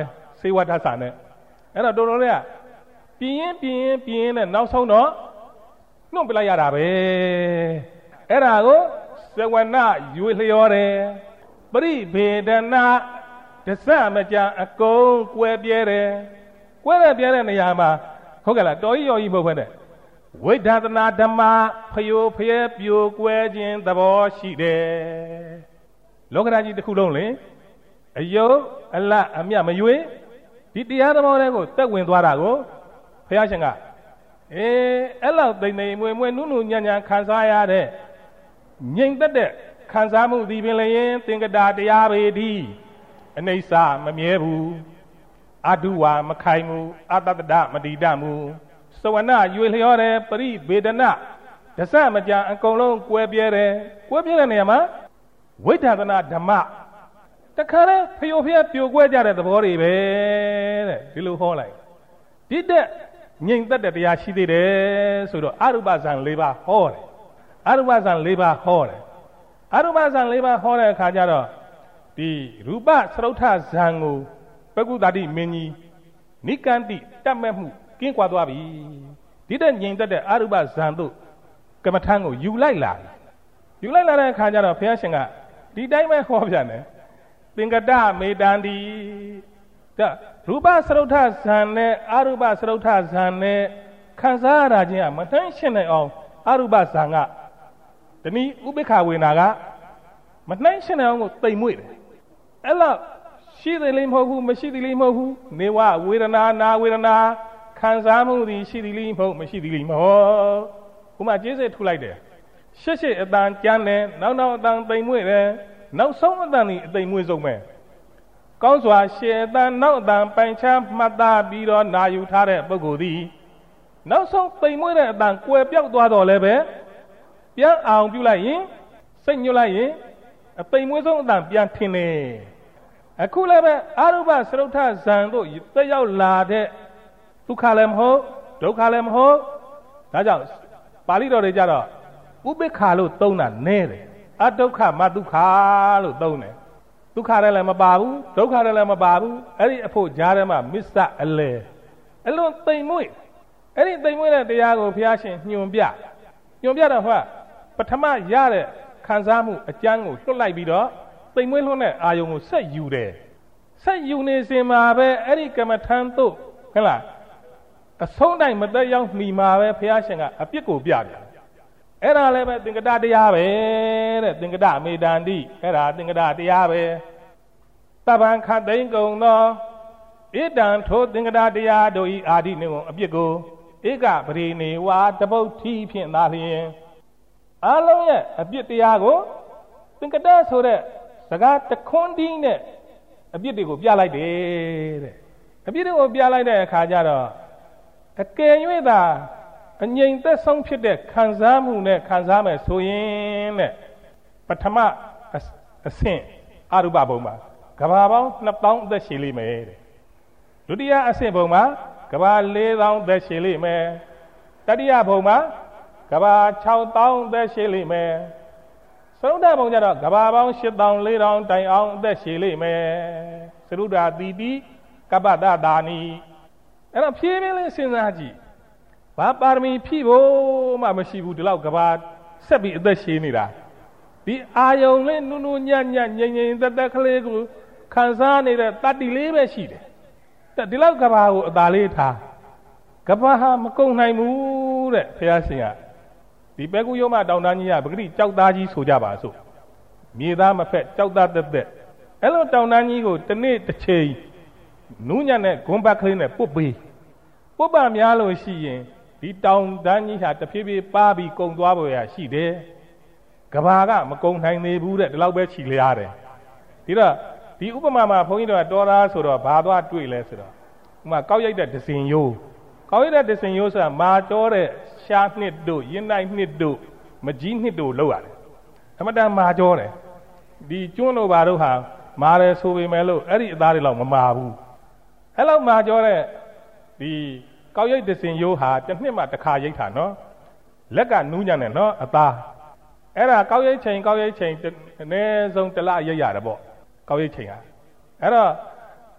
စေဝထဆာနဲ့အဲ့တော့တော်တော်လေးကပြင်းနဲ့နောက်ဆုံးတော့နှုတ်ပြလိုက်ရတာပဲအဲ့ဒါကိုဇဝနာရွေလျောတယ်ပရိဘေဒနာဒသမကြအကုန်ကွဲပြဲတယ်ကွဲတဲ့နေရာမှာဟုတ်ကဲ့လားတော်ကြီးရော်ကြီးမဟုတ်ဘဲနဲ့ဝိဒသနာဓမ္မဖျို့ဖျဲပြိုကွဲခြင်းသဘောရှိတယ်လောကဓာတ်ကြီးတစ်ခုလုံးလေအယုတ်အလတ်အမြတ်မရွေးဒီတရားသဘောတွေကိုတက်ဝင်သွားတာကိုဘုရားရှင်ကအဲ့လောက်တိမ်တိမ်မွေနုညံ့ခံစားရတဲ့ငြိမ်သက်တဲ့ခံစားမှုဒီပင်လည်းသင်္ကတာတရားပေဒီအနိစ္စမမြဲဘူးအတုဝါမခိုင်ဘူးအတ္တတမတိတမှုစဝနာရွေလျောတယ်ပရိဘေဒနာဒသမကြအကုန်လုံးကွဲပြဲတဲ့နေရာမှာဝိဒသနာဓမ္မတခါလဲဖျို့ဖျက်ပြိုကွဲကြတဲ့သဘောတွေပဲတဲ့ဒီလိုဟောလိုက်ဒီတဲ့ငြိမ်သက်တဲ့တရားရှိသေးတယ်ဆိုတော့အရူပဇံ၄ပါးဟောတယ်အရူပဇံ၄ပါးဟောတယ်အရူပဇံ၄ပါးဟောတဲ့အခါကျတော့ဒီရူပသရုဋ္ဌဇံကိုပကုတ္တိမင်းကြီးနိကန္တိတတ်မဲ့မှုကင်းကွာသွားပြီဒီတဲ့ငြိမ်သက်တဲ့အရူပဇံတို့ကမ္မထံကိုယူလိုက်လာတဲ့အခါကျတော့ဘုရားရှင်ကဒီတိုင်းပဲဟောပြန်တယ်သင်္ကတမေတ္တန္တိဒါရူပသရုဋ္ဌဇံနဲ့အရူပသရုဋ္ဌဇံနဲ့ခံစားရတာချင်းကမတန်းရှင်းနိုင်အောင်အရူပဇံကတနည်းဥပိ္ပခဝေနာကမနှိုင်းရှင်းနိုင်အောင်ကိုတိမ်မွေ့တယ်အဲ့လောက်ရှိတယ်လိမ့်မဟုတ်ဘူးမရှိတယ်လိမ့်မဟုတ်ဘူးနေဝဝေဒနာနာဝေဒနာခံစားမှုသည်ရှိသည်လိမ့်မဟုတ်မရှိသည်လိမ့်မဟုတ်ခုမှကျေးဇူးထူလိုက်တယ်ရှစ်အတန်ကြမ်းတယ်နောက်အတန်တိမ်မွေ့တယ်နောက်ဆုံးအတန်ဒီအတိမ်မွေ့ဆုံးပဲကောင်းစွာရှေအတန်နောက်အတန်ပိုင်ချမှတ်သားပြီးတော့နာယူထားတဲ့ပုဂ္ဂိုလ်သည်နောက်ဆုံးတိမ်မွေ့တဲ့အတန်ကွယ်ပြောက်သွားတော့လည်းပဲပြန်အောင်ပြုလိုက်ရင်စိတ်ညွတ်လိုက်ရင်အတိမ်မွေ့ဆုံးအတန်ပြန်ထင်တယ်အခုလည်းပဲအရူပသရုဋ္ဌဇံတို့တက်ရောက်လာတဲ့ဒုက္ခလည်းမဟုတ်ဒုက္ခလည်းမဟုတ်ဒါကြောင့်ပါဠိတော်တွေကြတော့ဥပိ္ပခာလို့သုံးတာနဲတယ်အဒုက္ခမဒုက္ခလို့သုံးတယ်ဒုက္ခလည်းမပါဘူးဒုက္ခလည်းမပါဘူးအဲ့ဒီအဖို့ကြားထဲမှာမစ္ဆအလဲအလွန်တိမ်မွေ့အဲ့ဒီတိမ်မွေ့တဲ့တရားကိုဘုရားရှင်ညွှန်ပြတော့ဟုတ်ပထမရတဲ့ခံစားမှုအကျမ်းကိုလွတ်လိုက်ပြီးတော့တိမ်မွေ့လွတ်တဲ့အာယုံကိုဆက်ယူတယ်ဆက်ယူနေစဉ်မှာပဲအဲ့ဒီကမ္မထံတို့ဟုတ်လားအဆုံးတိုင်းမသက်ရောက်မှီမှာပဲဘုရားရှင်ကအပြစ်ကိုပြတယ်အဲ့ဒါလည်းပဲသင်္ကတတရားပဲတဲ့သင်္ကတမေတ္တန္တိအဲ့ဒါသင်္ကတတရားပဲတပ္ပံခတ်သိမ့်ကုန်သောဣတံထိုသင်္ကတတရားတို့ဤအာဒီနေကုန်အပြစ်ကိုဧကပရိနေဝါတပုတ်ထီဖြင့်သာလျင်အလုံးရဲ့အပြစ်တရားကိုသင်္ကတဆိုတဲ့စကားတခွန်းတီးနဲ့အပြစ်တွေကိုပြလိုက်တယ်တဲ့အပြစ်တွေကိုပြလိုက်တဲ့အခါကျတော့အကယ်၍သာအငြိမ်သက်ဆုံးဖြစ်တဲ့ခံစားမှုနဲ့ခံစားမယ်ဆိုရင်တဲ့ပထမအဆင့်အရူပဘုံမှာကဘာပေါင်း2000အသက်ရှည်လိမ့်မယ်တဲ့ဒုတိယအဆင့်ဘုံမှာကဘာ4000အသက်ရှည်လိမ့်မယ်တတိယဘုံမှာကဘာ6000အသက်ရှည်လိမ့်မယ်သရုဒ္ဓဘုံကျတော့ကဘာပေါင်း8000 4000တိုင်အောင်အသက်ရှည်လိမ့်မယ်သရုဒ္ဓတိတိကပ္ပတတာနိအဲ့တော့ဖြည်းဖြည်းလေးစဉ်းစားကြည့်ဘာပါရမီဖြည့်ဖို့မှမရှိဘူးဒီလောက်ကဘာဆက်ပြီးအသက်ရှည်နေတာဒီအာယုံလေးနုညံ့ငြိမ်သက်ကလေးကိုခံစားနေတဲ့တတ္တိလေးပဲရှိတယ်ဒီလောက်ကဘာကိုအသာလေးထားကဘာဟာမကုန်နိုင်ဘူးတဲ့ဘုရားရှင်ကဒီပဲကူရုံးမတောင်တန်းကြီးကပဂတိကြောက်သားကြီးဆိုကြပါစို့မြေသားမဖက်ကြောက်သားတက်အဲ့လိုတောင်တန်းကြီးကိုတစ်နေ့တစ်ချိန်နူးညံ့တဲ့ဂွန်ဘက်ကလေးနဲ့ပုတ်ပေးပုတ်ပါများလို့ရှိရင်ဒီတောင်တန်းကြီးဟာတဖြည်းဖြည်းပါပြီးကုံသွားပေါ်ရရှိတယ်ကဘာကမကုံနိုင်သေးဘူးတဲ့ဒီလောက်ပဲခြီလျားတယ်ဒီတော့ဒီဥပမာမှာဘုန်းကြီးတို့ကတော်သားဆိုတော့ဘာသွားတွေ့လဲဆိုတော့ဥမာကောက်ရိုက်တဲ့ဒဇင်ယိုးကောက်ရိုက်တဲ့ဒဇင်ယိုးဆိုတာမာကြောတဲ့ရှားနှစ်တို့ရင်းနိုင်နှစ်တို့မကြီးနှစ်တို့လောက်ရတယ်အမတန်မာကြောတယ်ဒီကျွန်းတို့ဘာတို့ဟာမာတယ်ဆိုပေမဲ့လို့အဲ့ဒီအသားတွေလောက်မမာဘူးအဲ့လောက်မာကြောတဲ့ဒီကောက်ရိုက်ဒဇင်ယိုးဟာတစ်နှစ်မှတစ်ခါရိတ်တာနော်လက်ကနူးညံ့တယ်နော်အသားအဲ့ဒါကောက်ရိုက်ချိန်အနည်းဆုံးတစ်လရိတ်ရတယ်ပေါ့ကောက်ရိုက်ချိန်ဟာအဲ့တော့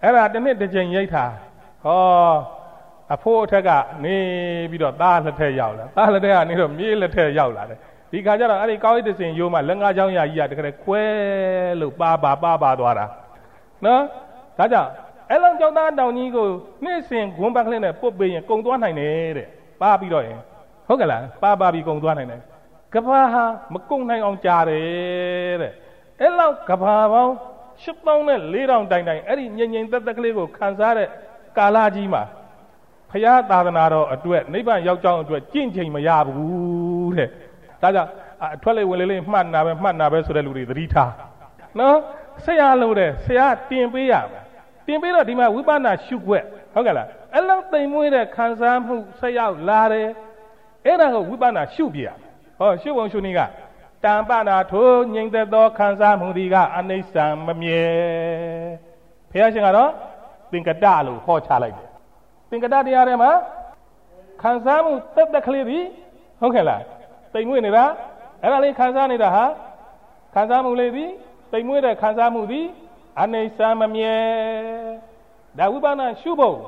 era the net the generator. Oh, a poor tagger, nay, be not that letter yowler. That letter need a meal letter yowler. Because I call it in you, my Langa Jaya, the quail, Baba Dwara. No, Taja, Ellen Jordan down you go, Nissin, Gumbaclin, Poppy, and Kongduan, Babi Doy. Hogala, Babi Kongduan. Kapaha, Makunai on Jare. Ella Kapava, ship down and lay down dine, Eddie Yin that the Clivo, Kansare, Kalajima. Paya Dadanaro, a duet, neighbor Yao to a chinching Mayabu. Taja, 12 will lay man never so the Rita. No, say I load it, say I Timbia. Timbia, Dima, Wibana, shoot wet. Hogala, I love the Muida Kansam who say out Lare. Era Wibana, Shubia. Oh, she won't shoot nigga. Tampana told Ning the dog Kansam Hudiga and they sang Mamie. Piashingaro, think a dalu, hot challenge. Think a daddy Arema? Kansamu, take the cleary. Hogala. They win it, Erali Kansanida, Kansamu lady, they win a Kansamudi, and they Samamie. Da Wibana Shubo.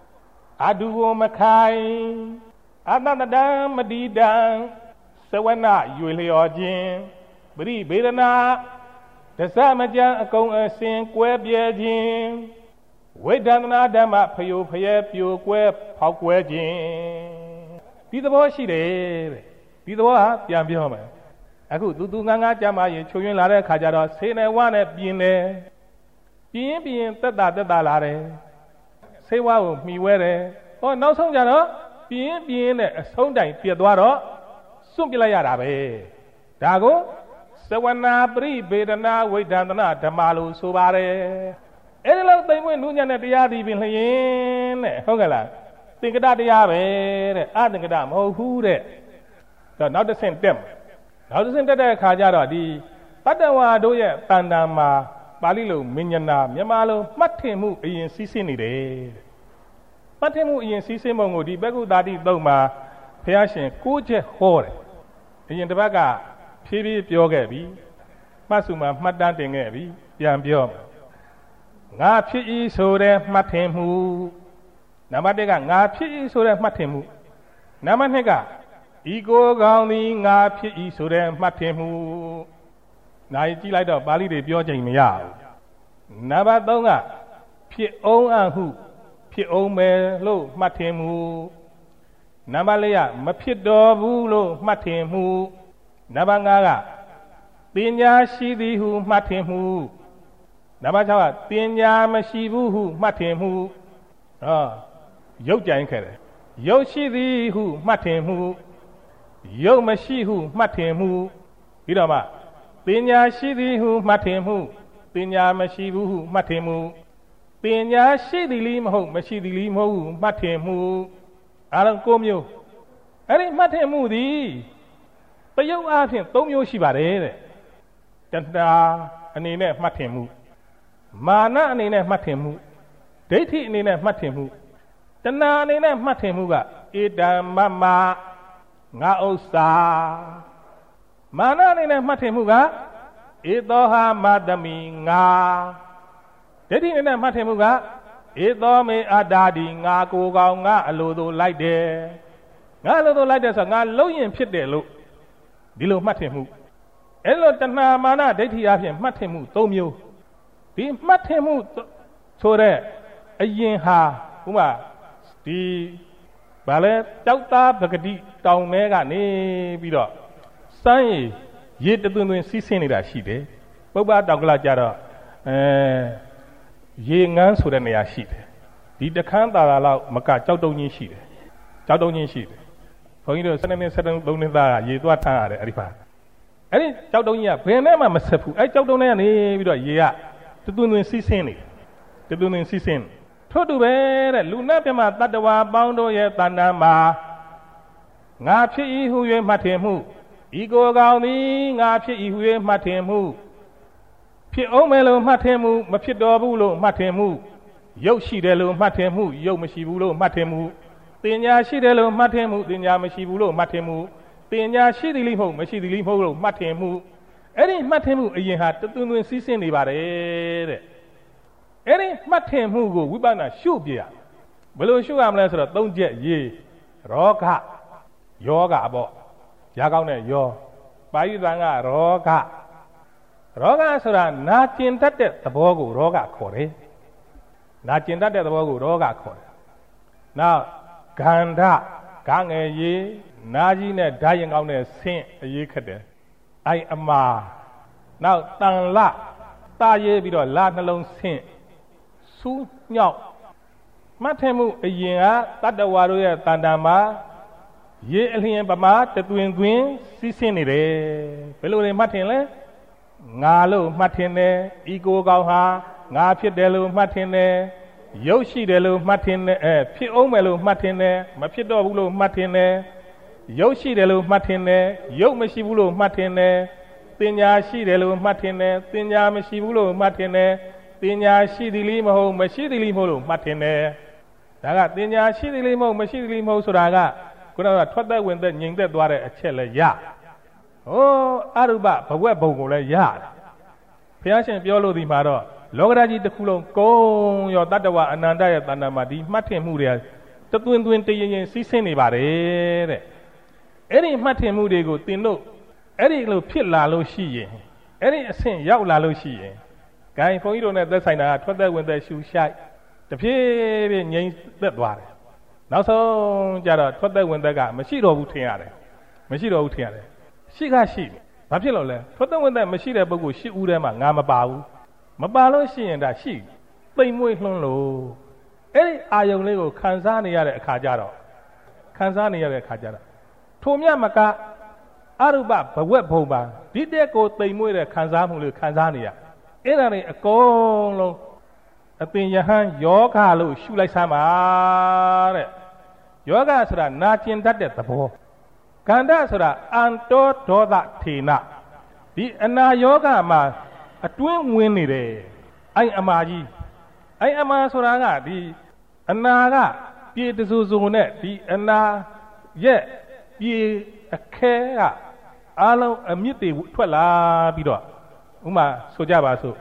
Adu Makai, Another dam, Madida, Sawana, you will hear Jim, Bri Bedana, the Samaja, Kong a sing, Quebia Jim. Wait down Adam up for you, Pio, Queb, Hawkware Jim. Be the boy she did. Be the what, young Bioman. I could do Nanga Jama, children Lara Kajara, say I want it being there. Being the Lare. Say wow, me wear. Oh, no, some Jana, being a Sunday, Piedwaro, Sumpilayarabe. Dago, Sawana, Bri, Bedana, wait down the night, Tamalu, Subare. Any love they went Nunan at the Yadi bin Hayen, Hogala. Think about the Yabe, I think about who there. Not the same them. Now the same that Kajara, the Padawa doya, Pandama, Balilu, Minyana, Yamalo, Matemu, in Sisini. Matemu in Sisimongo, the Bagu Daddy Doma, Piashin, Kuja Hore. In the Baga, Pibi Piogabi, Masuma, Madanting Evi, Yambiom. Napi so de Matemu. Namadega, Napi so de Matemu. Namanega. Ego Gowning, Napi so de Matemu. Naiji like the Bali de Biojing Yao. Nabadonga, Pi O and who, Pi O me lo Matemu. Namalea, Mapido Bulo Matemu. Nabangaga, Pinya Shidi who Matemu. Nabajawa, Pinya Mashibu who Matemu. Ah, Yo Jankere. Yo Shidi who Matemu. Yo Mashi who Matemu. Idama. Pinya Shidi who Matemu. Pinya Mashibu who Matemu. Pinya Shidi Limo, Mashidi Limo, Matemu. Alan Comio. Any Matemu di. But you ask him, Tomio Shibare. Tanta, and in a Matemu. Mana and in a Matemu. Dati in a Matemu. Tana in a Matemuga. Ida Mama. Ngaosa. Mana in a Matemuga. Idoha Madami Nga. Dati in a Matemuga. Idome Adadi Nga Goga Nga Alodo like there. Nga Lodo like there's a Nga Loyan Pit there look. Dilo Matemu. Elo Tana Mana Dati Afian Matemu Tomio. The Matemu so there a yin ha Uma the Ballet Dauta Bagadi Down Mega Ne Bido. Sai yet the doing Sisini she did. Boba Dagla Jara Yin so than they sheet. Did the Kanda allow Maka Chowdoni sheet? Chowdoni sheet. For you to send me certain Donida, Yetuata, Aripa. Any Chowdonia, whenever myself, I Chowdoni, yeah, to do in Sisini. To do in Sisin. To do it, Luna Pema, Tadawa, Boundo, Yetanama. Napi who you Matemu. Ego Gauni, Napi who you Matemu. Pi Omelo Matemu, Mapidobulo Matemu. Yo Shidelo Matemu, Yo Mashibulo Matemu. Pinya Shidelo Matemu, Pinya Mashibulo Matemu. Pinya Shidilimo, Mashidilimo Matemu. Any Matemu, you had to do in Sisin, Any Martin who go, we banna shoot ya. Below shoe am less of don't jet ye. Roka, yoga about Yagone, yo. Bayudanga, roka. Roga sura, not in that the bogu, roga core. Not in that the bogu, roga core. Now, Ganda, Gang a ye, Najine dying on a saint a ye cade. I am ma. Now, Tan la, Ta ye be a lad alone saint. Su nyok. Matemu a year, that the warrior Tandama, ye alien bama, the twin green, si sinide. Below Martinle, Nalo Martine, Ego Gauha, Napi delu Martine, Yoshi delu Martine, Piomelo Martine, Mapido Martine, Yoshi delu Martine, Yomashibulo Martine, Tinya shi delu Martine, Tinya Mashibulo Martine, Tinya shi dilimo, Mashidilimo Martine. Daga Tinya shi dilimo, Mashidilimo Suraga, could have taught that when the Ning that water a chella ya. Oh, Aruba, but where Bogola yard. Piashan Piolo di Maro, Lograji the Kulo, go your Dadawa and Andaya Tanamadi, Martin Muria, the 20 years, see anybody. Any Martin Moody go, Tino, any little pilla lo she, any sin Yaula lo she. Guy for you don't have the sign out, what that when they shoe shy. The pay in that water. Now so, Jara, what that when they got Machiro Utiare. Machiro Utiare. She got sheep. Papilole, put them when that machine bogu she would them and Gamabau. Mabalo she and that sheep. They move low. Any Ayolego, Kanzania Kajaro. Kanzania Kajara. Tomia Maka Aruba, but web boba. Did they go they move Kanzamu Kanzania? Any a call a thing Yahan, Yoga, shoe like Samar. Yoga said, not in that the ball. Kanda sura anto toda tina. Di ana yoga ma atwin win ire. Ai amaji. Ai ama sura nga di ana ga pi tsuzu ne di ana ye pi akhe ga alo amit de twet la pi do. Uma so ja ba so.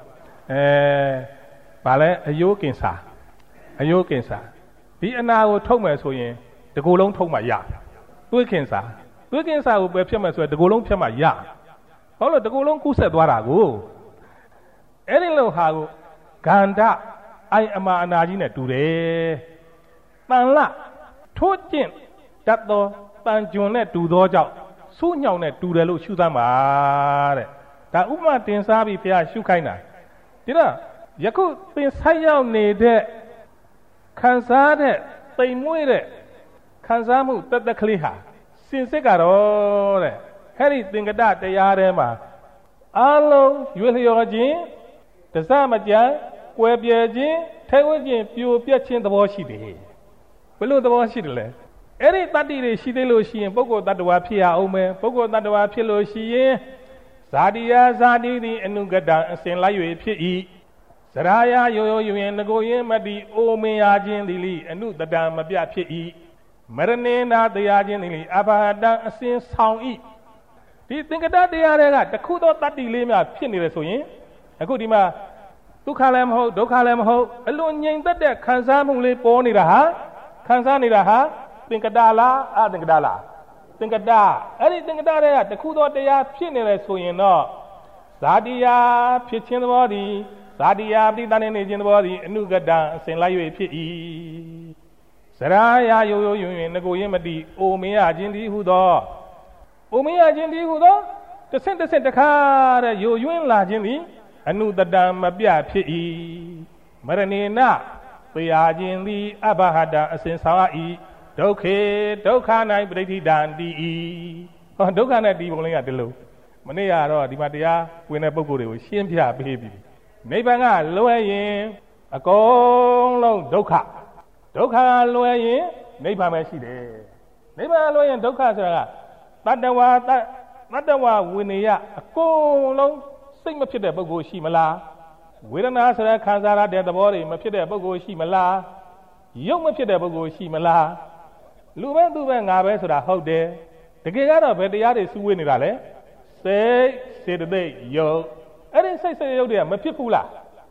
Ba le ayo kin sa. Ayo kin sa. Di ana ko thok me so yin de ko long thok ma ya. Twi kin sa. We can say we have to go long Pama ya. All of the go long Kusa Dwarago. Any low hago, Ganda, I am an agina today. Manla, Tojin, that door, Tan Jonet to Doja, soon young net to the low Shuzama. That Uma Tinsabi Pia Shukaina. Dina, Yaku, Pinsaya Nede, Kansade, Taimuere, Kansamu, Tata Kliha. Since I got all anything that they are Emma. Allo, you will your gene, the Samaja, web your gene, Taiwan, you pitching the washi day. Below the washi. Any party she delo she and Bogo that wapia ome, Bogo that wapilo she, Sadia Zadini and Nugada and Saint Layu P. Saraya, you and the Goyim, Madi, Ome Ajin, Lili, and Nu the Dam Mabia P. Maranena the Argentini, Abada, since how eat. Do you think that they are the Kudo that the Lima Pinny so in? A good ima. Dokalem ho, alone yang that there, Kansamuli Poniraha, Kansaniraha, think a dollar, I think a dollar. Think a da, anything that the Kudo they are Pinny so in no. Sadia, pitching the body, Sadia, the done in the body, and Nugada, Saint Layu P. Saraya yo in the Goyamadi, Omea Jindi Hudo. Omea Jindi Hudo, the center car, you in Lajindi, and knew the dam Mabia P. Maranina, the Ajindi, Abahada, Sensai, Doke, Dokana, Brady Dandi, or Dokana Divoling at the low. Manea or Dimadia, when a Bogo, Shimpia baby. Neighbor, lower in a long Doka. Doka lawyer, neighbor Messi there. Neighbor lawyer and Doka, Madawa, Winia, a long sing Mapida Bogo Shimala. We don't answer Kanzara de the body, Mapida Bogo Shimala. Young Mapida Bogo Shimala. Lumen Duvan Abbas or a hoe there. The get out of the yard is winning, say the day, yo. I didn't say, yo, dear, Mapipula.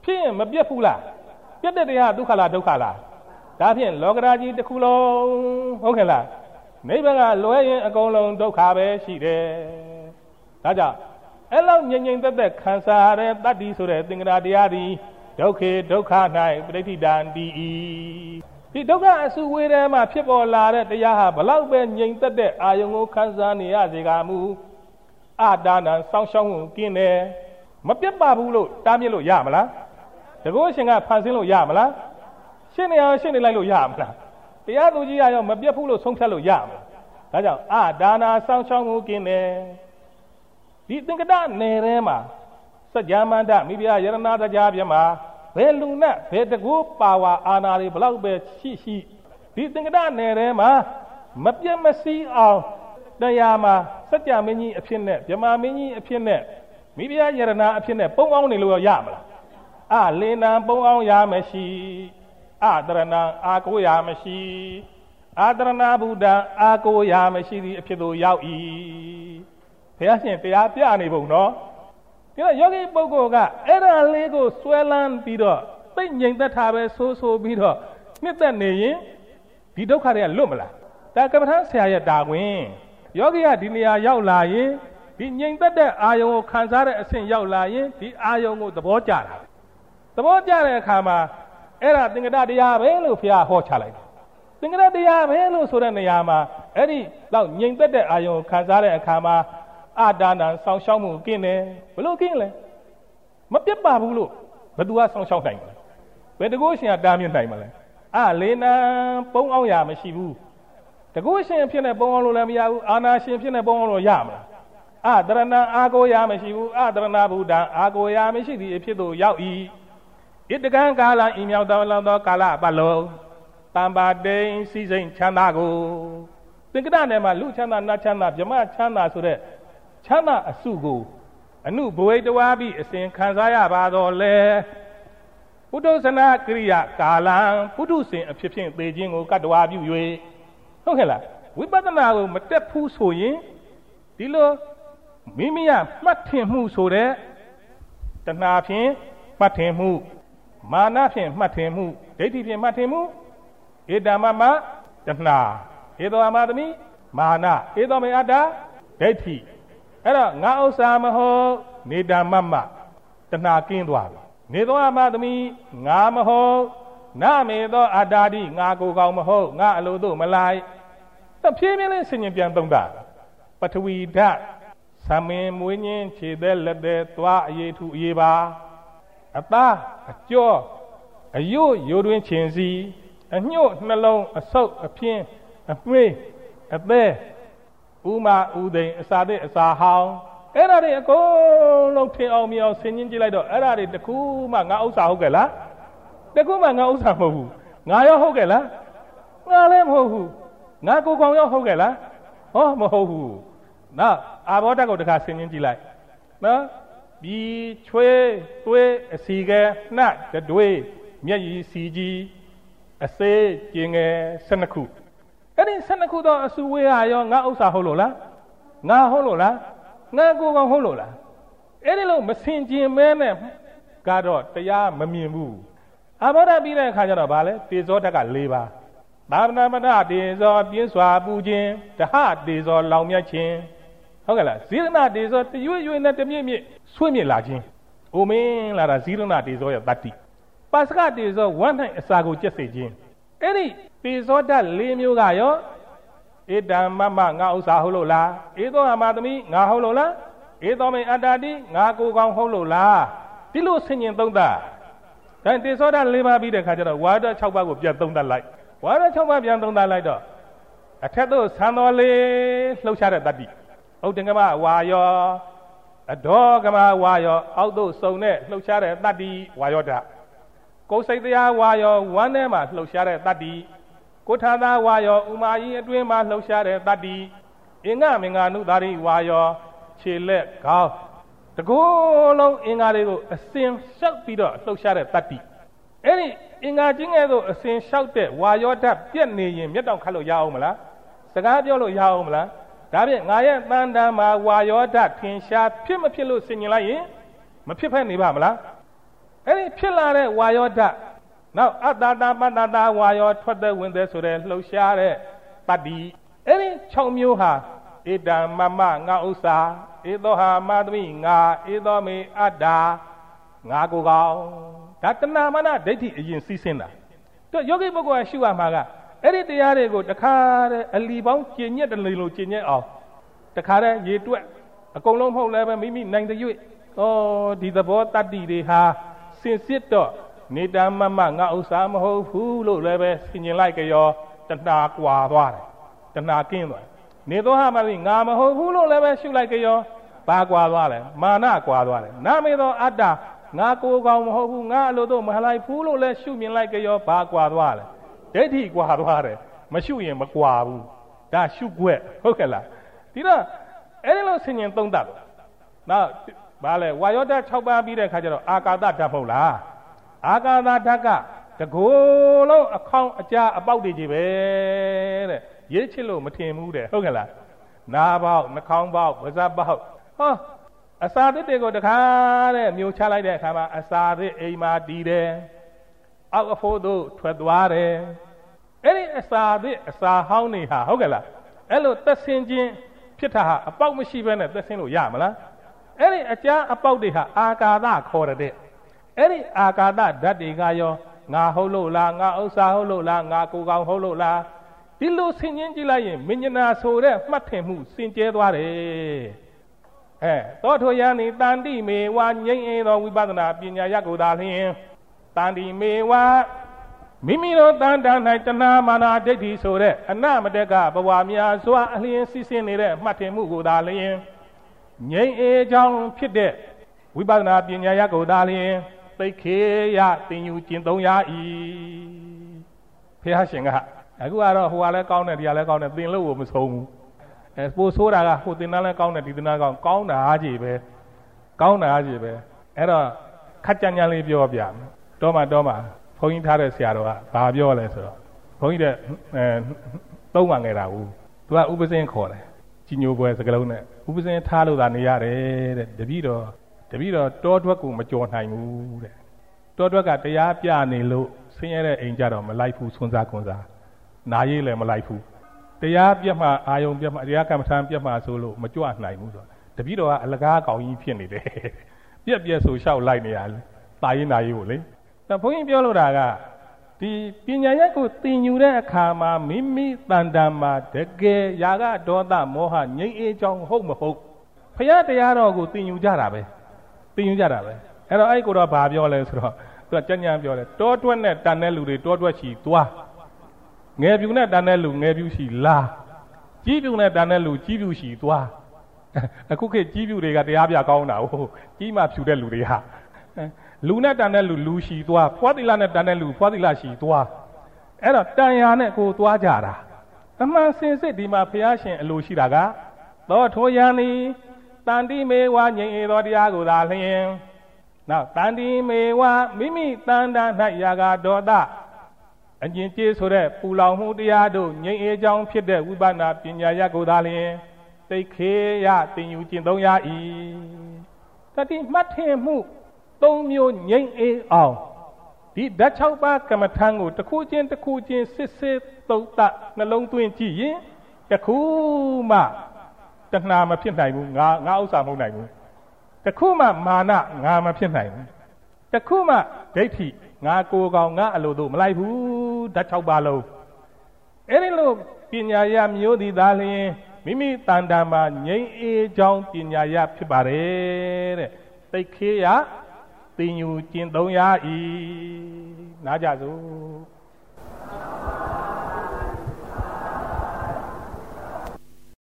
ဖြစ်မပြတ်ဘူးလားပြတ်တဲ့တရားဒုက္ခလားဒုက္ခလားဒါဖြင့်လောကဓာတ်ကြီးတစ်ခုလုံးဟုတ်ကဲ့လားနိဗ္ဗာန်ကလွဲရင်အကုန်လုံးဒုက္ခပဲရှိတယ်ဒါကြောင့်အဲ့လောက်ငြိမ်ငြိမ်သက်သက်ခံစားရတဲ့တတ္တိဆိုတဲ့သင်္ကရာတရားဒီဒုက္ခေဒုက္ခ၌ပဋိဋ္ဌိတံတည်၏ဒီဒုက္ခအစုဝေးထဲမှာဖြစ်ပေါ်လာတဲ့တရားဟာဘလောက်ပဲငြိမ်သက်တဲ့အာယုံကိုခံစားနေရစေကမူအာဒါနံစောင့်ရှောက်မှုကင်းတယ်မပြတ်ပါဘူးလို့တားမြစ်လို့ရမလားတကောရှင်ကဖန်ဆင်းလို့ရမလားရှင်းနေအောင်ရှင်းနေလိုက်လို့ရမလားတရားသူကြီးရောမပြတ်ဘူးလို့ဆုံးဖြတ်လို့ရမလားဒါကြောင့်အာဒါနာစောင့်ရှောက်မှုကင်းတယ်ဒီသင်္ကတနယ်ထဲမှာစัจ जा မန္တမိဖုရားယရဏတရားပြမှာဘယ်လူနဲ့ဘယ်တကူပါဝါအာနာတွေဘလောက်ပဲရှိဒီသင်္ကတနယ်ထဲမှာမပြတ်မစည်းအောင်တရားမှာစัจ जा မင်းကြီးအဖြစ်နဲ့ဗြဟ္မာမင်းကြီးအဖြစ်နဲ့မိဖုရားယရဏအဖြစ်နဲ့ပုံအောင်နေလို့ရမလားအလင်းတံပုံအောင်ရမရှိအတရဏအာကိုရမရှိအာတရဏဘုဒ္ဓအာကိုရမရှိသည့်အဖြစ်သို့ရောက်၏ဘုရားရှင်တရားပြနေပုံနော်ဒီတော့ယောဂီပုဂ္ဂိုလ်ကအဲ့ဒါလေးကိုဆွဲလန်းပြီးတော့သိငြိမ်သက်တာပဲဆိုပြီးတော့နှစ်သက်နေရင်ဒီဒုက္ခတွေကလွတ်မလားဒါကမ္မထဆရာရဲ့တာဝန်ယောဂီကဒီနေရာရောက်လာရင်ဒီငြိမ်သက်တဲ့အာယုံကိုခံစားတဲ့အဆင့်ရောက်လာရင်ဒီအာယုံကိုသဘောကျတာသဘောကျတဲ့အခါမှာအဲ့ဒါသင်္ကတတရားပဲလို့ဘုရားဟောချလိုက်တယ်သင်္ကတတရားပဲလို့ဆိုတဲ့နေရာမှာအဲ့ဒီလောက်ငြိမ်သက်တဲ့အာယုံကိုခံစားတဲ့အခါမှာအာဒါနံစောင့်ရှောက်မှုကင်းတယ်ဘလို့ကင်းလဲမပြတ်ပါဘူးလို့ဘယ်သူကစောင့်ရှောက်နိုင်မလဲဘယ်တကုရှင်ကတားမြစ်နိုင်မလဲလေးနံပုံအောင်ရမရှိဘူးတကုရှင်ဖြစ်နေပုံအောင်လို့လည်းမရဘူးအာနာရှင်ဖြစ်နေပုံအောင်လို့ရမလားတရဏအာကိုရမရှိဘူးတရဏဘုဒ္ဓအာကိုရမရှိသည်အဖြစ်သို့ရောက်၏ဣတကံကာလဤမြောက်တော်လောသောကာလပတ်လုံးတမ္ပါတိန်စီစိန်ချမ်းသာကိုသင်္ကတနယ်မှာလူချမ်းသာနတ်ချမ်းသာဗြဟ္မချမ်းသာဆိုတဲ့ချမ်းသာအစုကိုအနုဘဝိတဝါပြီးအစဉ်ခံစားရပါတော့လေပုထုဇနာကရိယာကာလံပုထုဇဉ်အဖြစ်ဖြင့်သေခြင်းကိုကတ္တဝါပြု၍ဟုတ်ကဲ့လားဝိပဿနာကိုမတက်ဘူးဆိုရင်ဒီလိုမိမိကမှတ်ထင်မှုဆိုတဲ့တဏှာဖြင့်မှတ်ထင်မှုမာနဖြင့်မှတ်ထင်မှုဒိဋ္ဌိဖြင့်မှတ်ထင်မှုဧတမမတဏှာဧသောအမသမီမာနဧသောမေအတ္တဒိဋ္ဌိအဲ့တော့ငါဥစ္စာမဟုတ်နေတာမမတဏှာကင်းသွားပြီနေသောအမသမီငါမဟုတ်နမေသောအတ္တာတိငါကိုယ်ကောင်မဟုတ်ငါအလိုတို့မလိုက်တဖြည်းဖြည်းလေးဆင်ញင်ပြန်သုံးတာပထဝီဓာတ်သမင်မွေးညင်းခြေသက်လက်သက်သွားအရေးထုအရေးပါအသားအကျော်အယွတ်ရိုးတွင်ခြင်စီအညှို့နှလုံးအဆုပ်အပြင်းအမွေးအသေးဥမာဥသိမ်အစာသစ်အစာဟောင်းအဲ့ဒါတွေအကုန်လုံးထင်အောင်မြင်အောင်ဆင်ញင်းကြည့်လိုက်တော့အဲ့ဒါတွေတခုမှငါဥစ္စာဟုတ်ကဲ့လားတခုမှငါဥစ္စာမဟုတ်ဘူးငါရောဟုတ်ကဲ့လားငါလည်းမဟုတ်ဘူးငါကိုယ်ကောင်ရောဟုတ်ကဲ့လားဟောမဟုတ်ဘူးနော်အာဘောဓာတ်ကိုတခါဆင်ញင်းကြည့်လိုက်နော်ပြီးချွေးသွေးအစီကဲနှက်တတွေးမျက်ရည်စီကြီးအစေးကျင်ငယ်12ခုအဲ့ဒီ12ခုသောအစုဝေးဟာရောငါဥစ္စာဟုတ်လို့လားငါဟုတ်လို့လားငါကိုယ်ကောင်ဟုတ်လို့လားအဲ့ဒီလိုမဆင်ကျင်မဲနဲ့ကတော့တရားမမြင်ဘူးအာဘောဓာတ်ပြီးတဲ့အခါကျတော့ဗာလဲတေဇောဓာတ်က4ပါးသာဝနာမတတေဇောပြင်းစွာပူခြင်းတဟတေဇောလောင်မြတ်ခြင်းဟုတ်ကဲ့လားဇိရဏတေဇောတရွေ့ရွေ့နဲ့တမြင့်မြင့်ဆွေးမြင့်လာခြင်းအိုမင်းလာတာဇိရဏတေဇောရဲ့တတ္တိပါစကတေဇောဝမ်း၌အစာကိုကျက်စေခြင်းအဲ့ဒီတေဇောဓာတ်4မျိုးကရောဧတံမမငါဥစ္စာဟုတ်လို့လားဧသောအမသမီငါဟုတ်လို့လားဧသောမေအတ္တာတိငါကိုယ်ကောင်ဟုတ်လို့လားဒီလိုဆင်ញင်သုံးတာဒါတေဇောဓာတ်4ပါးပြီးတဲ့ခါကျတော့ဝါဒ6ပါးကိုပြန်သုံးသပ်လိုက်ဝါဒ6ပါးပြန်သုံးသပ်လိုက်တော့အထက်သို့ဆံတော်လေးလှုပ်ရှားတဲ့တတ္တိဥဒ္ဒင်္ဂမဝါယောအဒေါကမဝါယောအောက်သို့စုံတဲ့လှုပ်ရှားတဲ့တတ္တိဝါယောဓာတ်ကိုယ်စိတ်တရားဝါယောဝမ်းထဲမှာလှုပ်ရှားတဲ့တတ္တိကိုထာသာဝါယောဥမာကြီးအတွင်းမှာလှုပ်ရှားတဲ့တတ္တိအင်္ဂမင်္ဂနုသာရိဝါယောခြေလက်ခေါင်းတကူလုံးအင်္ဂါတွေကိုအစဉ်လျှောက်ပြီးတော့လှုပ်ရှားတဲ့တတ္တိအဲ့ဒီအင်္ဂါချင်းငယ်သို့အစဉ်လျှောက်တဲ့ဝါယောဓာတ်ပြက်နေရင်မျက်တောင်ခတ်လို့ရအောင်မလားစကားပြောလို့ရအောင်မလားဒါဖြင့်ငါရဲ့တန်တန်မှာဝါယောဓာတ်ထင်ရှားဖြစ်မဖြစ်လို့ဆင်ញင်လိုက်ရင်မဖြစ်ဖက်နေပါမလားအဲ့ဒီဖြစ်လာတဲ့ဝါယောဓာတ်နောက်အတ္တတာပတ္တတာဝါယောထွက်တဲ့ဝင်တဲ့ဆိုတဲ့လှုပ်ရှားတဲ့တတ္တိအဲ့ဒီ6မျိုးဟာဧတံမမငါဥစ္စာဧသောဟာမသမိငါဧသောမေအတ္တာငါကိုကောင်ဒါတဏမာနဒိဋ္ဌိအရင်စီးဆင်းတာတို့ယောဂီပုဂ္ဂိုလ်ကရှုရမှာကအဲ့ဒီတရားတွေကိုတခါတဲ့အလီပေါင်းကျင့်ညက်တလေလို့ကျင့်ညက်အောင်တခါတဲ့ရေတွက်အကုန်လုံးမဟုတ်လည်းပဲမိမိနိုင်တဲ့၍ဒီသဘောတတ္တိတွေဟာစင်စစ်တော့နေတမမငါဥစ္စာမဟုတ်ဘူးလို့လည်းပဲဆင်ញင်လိုက်ကြောတဏှာကွာသွားတယ်တဏှာကင်းသွားတယ်နေသောဟာမသိငါမဟုတ်ဘူးလို့လည်းပဲရှုလိုက်ကြောဘာကွာသွားလဲမာနကွာသွားတယ်နာမေသောအတ္တငါကိုယ်ကောင်မဟုတ်ဘူးငါအလိုတော့မလိုက်ဘူးလို့လည်းရှုမြင်လိုက်ကြောဘာကွာသွားလဲဒိဋ္ဌိကွာသွားတယ်မရှုရင်မကွာဘူးဒါရှုွက်ဟုတ်ကဲ့လားဒီတော့အဲ့ဒီလိုဆင်ញင်သုံးတတ်နောက်ဘာလဲဝါယောဓာတ်6ပါးပြီးတဲ့အခါကျတော့အာကာသဓာတ်မဟုတ်လားအာကာသဓာတ်ကတကိုယ်လုံးအခေါင်းအကြားအပေါက်တွေကြီးပဲတဲ့ရေးချစ်လို့မထင်ဘူးတဲ့ဟုတ်ကဲ့လားနားပေါက်နှာခေါင်းပေါက်ပါးစပ်ပေါက်အစာသစ်တွေကိုတခါတဲ့မြုံချလိုက်တဲ့အခါမှာအစာသစ်အိမ်မှာတည်တယ်အောက်အဖို့တို့ထွက်သွားတယ်အဲ့ဒီအစာသစ်အစာဟောင်းတွေဟာဟုတ်ကဲ့လားအဲ့လိုသက်ဆင်းခြင်းဖြစ်တာဟာအပေါက်မရှိဘဲနဲ့သက်ဆင်းလို့ရမလားအဲ့ဒီအကြားအပေါက်တွေဟာအာကာသခေါ်တဲ့အဲ့ဒီအာကာသဓာတ်တွေကရောငါဟုတ်လို့လားငါဥစ္စာဟုတ်လို့လားငါကိုယ်ကောင်ဟုတ်လို့လားဒီလိုဆင်ញင်းကြည့်လိုက်ရင်မဉ္ဇနာဆိုတဲ့မှတ်ထင်မှုစင်ကြဲသွားတယ်သောထိုယံဤတန်တိမေဝါငြိမ့်အေသောဝိပဿနာပညာရကိုသာလျှင်တန်တိမေဝါမိမိတို့တန်တန်၌တဏှာမာနဒိဋ္ဌိဆိုတဲ့အနမတက်ကဘဝများစွာအလျင်စီးဆင်းနေတဲ့မှတ်ထင်မှုကိုသာလျှင်ငြိမ့်အေကြောင့်ဖြစ်တဲ့ဝိပဿနာပညာရကိုသာလျှင်သိခေယတင်ယူကျင့်သုံးရ၏ဘုရားရှင်ကအခုကတော့ဟိုကလည်းကောင်းတယ်ဒီကလည်းကောင်းတယ်သင်လို့ကိုမဆုံးဘူးပို့ဆိုးတာကဟိုသင်တန်းလည်းကောင်းတယ်ဒီသင်တန်းကောင်းတာကြီးပဲကောင်းတာကြီးပဲအဲ့တော့ခက်ကြမ်းကြမ်းလေးပြောပြတော့မှဘုန်းကြီးထားတဲ့ဆရာတော်ကဘာပြောလဲဆိုတော့ဘုန်းကြီးတဲ့သုံးပါငယ်တာဘူးသူကဥပဇင်းခေါ်တယ်ကြီးညိုပွဲစကလုံးနဲ့ဥပဇင်းထားလို့သာနေရတယ်တဲ့တပည့်တော်တောထွက်ကိုမကြော်နိုင်ဘူးတဲ့တောထွက်ကတရားပြနေလို့ဆင်းရဲတဲ့အိမ်ကြတော့မလိုက်ဘူးဆွမ်းစားခွန်စားနာရေးလည်းမလိုက်ဘူးတရားပြတ်မှအာယုံပြတ်မှတရားကမ္မထံပြတ်မှဆိုလို့မကြွနိုင်ဘူးဆိုတော့တပည့်တော်ကအလကားကောင်ကြီးဖြစ်နေတယ်ပြက်ဆိုလျှောက်လိုက်နေရလေတာရေးနာရေးကိုလေဒါဘုန်းကြီးပြောလို့တာကဒီပညာရက်ကိုသင်ယူတဲ့အခါမှာမိမိတန်တန်မှာတကယ်ຢာကဒေါသမောဟငြိမ်းအေးကြောင်းဟုတ်မဟုတ်ဖရာတရားတော်ကိုသင်ယူကြတာပဲအဲ့တော့အဲ့ကိုတော့ဘာပြောလဲဆိုတော့သူကကြံ့ကြံ့ပြောတယ်တောတွက်နဲ့တန်တဲ့လူတွေတောတွက်ချီသွားငယ်ပြူနဲ့တန်တဲ့လူငယ်ပြူချီလာကြီးပြူနဲ့တန်တဲ့လူကြီးပြူချီသွားအခုခေတ်ကြီးပြူတွေကတရားပြကောင်းတာဟုတ်ကြီးမှဖြူတဲ့လူတွေဟာလူနဲ့တန်တဲ့လူချီသွားဖွားတိလာနဲ့တန်တဲ့လူဖွားတိလာချီသွားအဲ့တော့တန်ရာနဲ့ကိုသွားကြတာအမှန်စင်စစ်ဒီမှာဘုရားရှင်အလိုရှိတာကသောထိုယံဤတန်တိမေဝငြိမ့်အေသောတရားကိုသာလျှင်နောက်တန်တိမေဝမိမိတန်တာ၌ယာဂဒေါသအကျဉ်းကျေးဆိုတဲ့ပူလောင်မှုတရားတို့ငြိမ့်အေကြောင်းဖြစ်တဲ့ဝိပဿနာပညာရကိုသာလျှင်သိခေယတင်ယူကျင့်သုံးရ၏တတိမှတ်ထင်မှု၃မျိုးငြိမ့်အေအောင်ဒီဓာတ်6ပါးကမ္မထံကိုတစ်ခုချင်းစစ်စစ်သုံးသနှလုံးသွင်းကြည့်ရင်တစ်ခုမှတဏှာမဖြစ်နိုင်ဘူးငါဥစ္စာမဟုတ်နိုင်ဘူးတခုမှမာနငါမဖြစ်နိုင်ဘူးတခုမှဒိဋ္ဌိငါကိုယ်ကောင်ငါအလိုတို့မလိုက်ဘူးဓာတ်6ပါးလုံးအဲ့ဒီလိုပညာရမျိုးသည်သာလျှင်မိမိတန်တာမှာငြိမ်းအေးကြောင်းပညာရဖြစ်ပါတယ်တဲ့သိခေယသင်ယူကျင့်သုံးရ၏နားကြစို့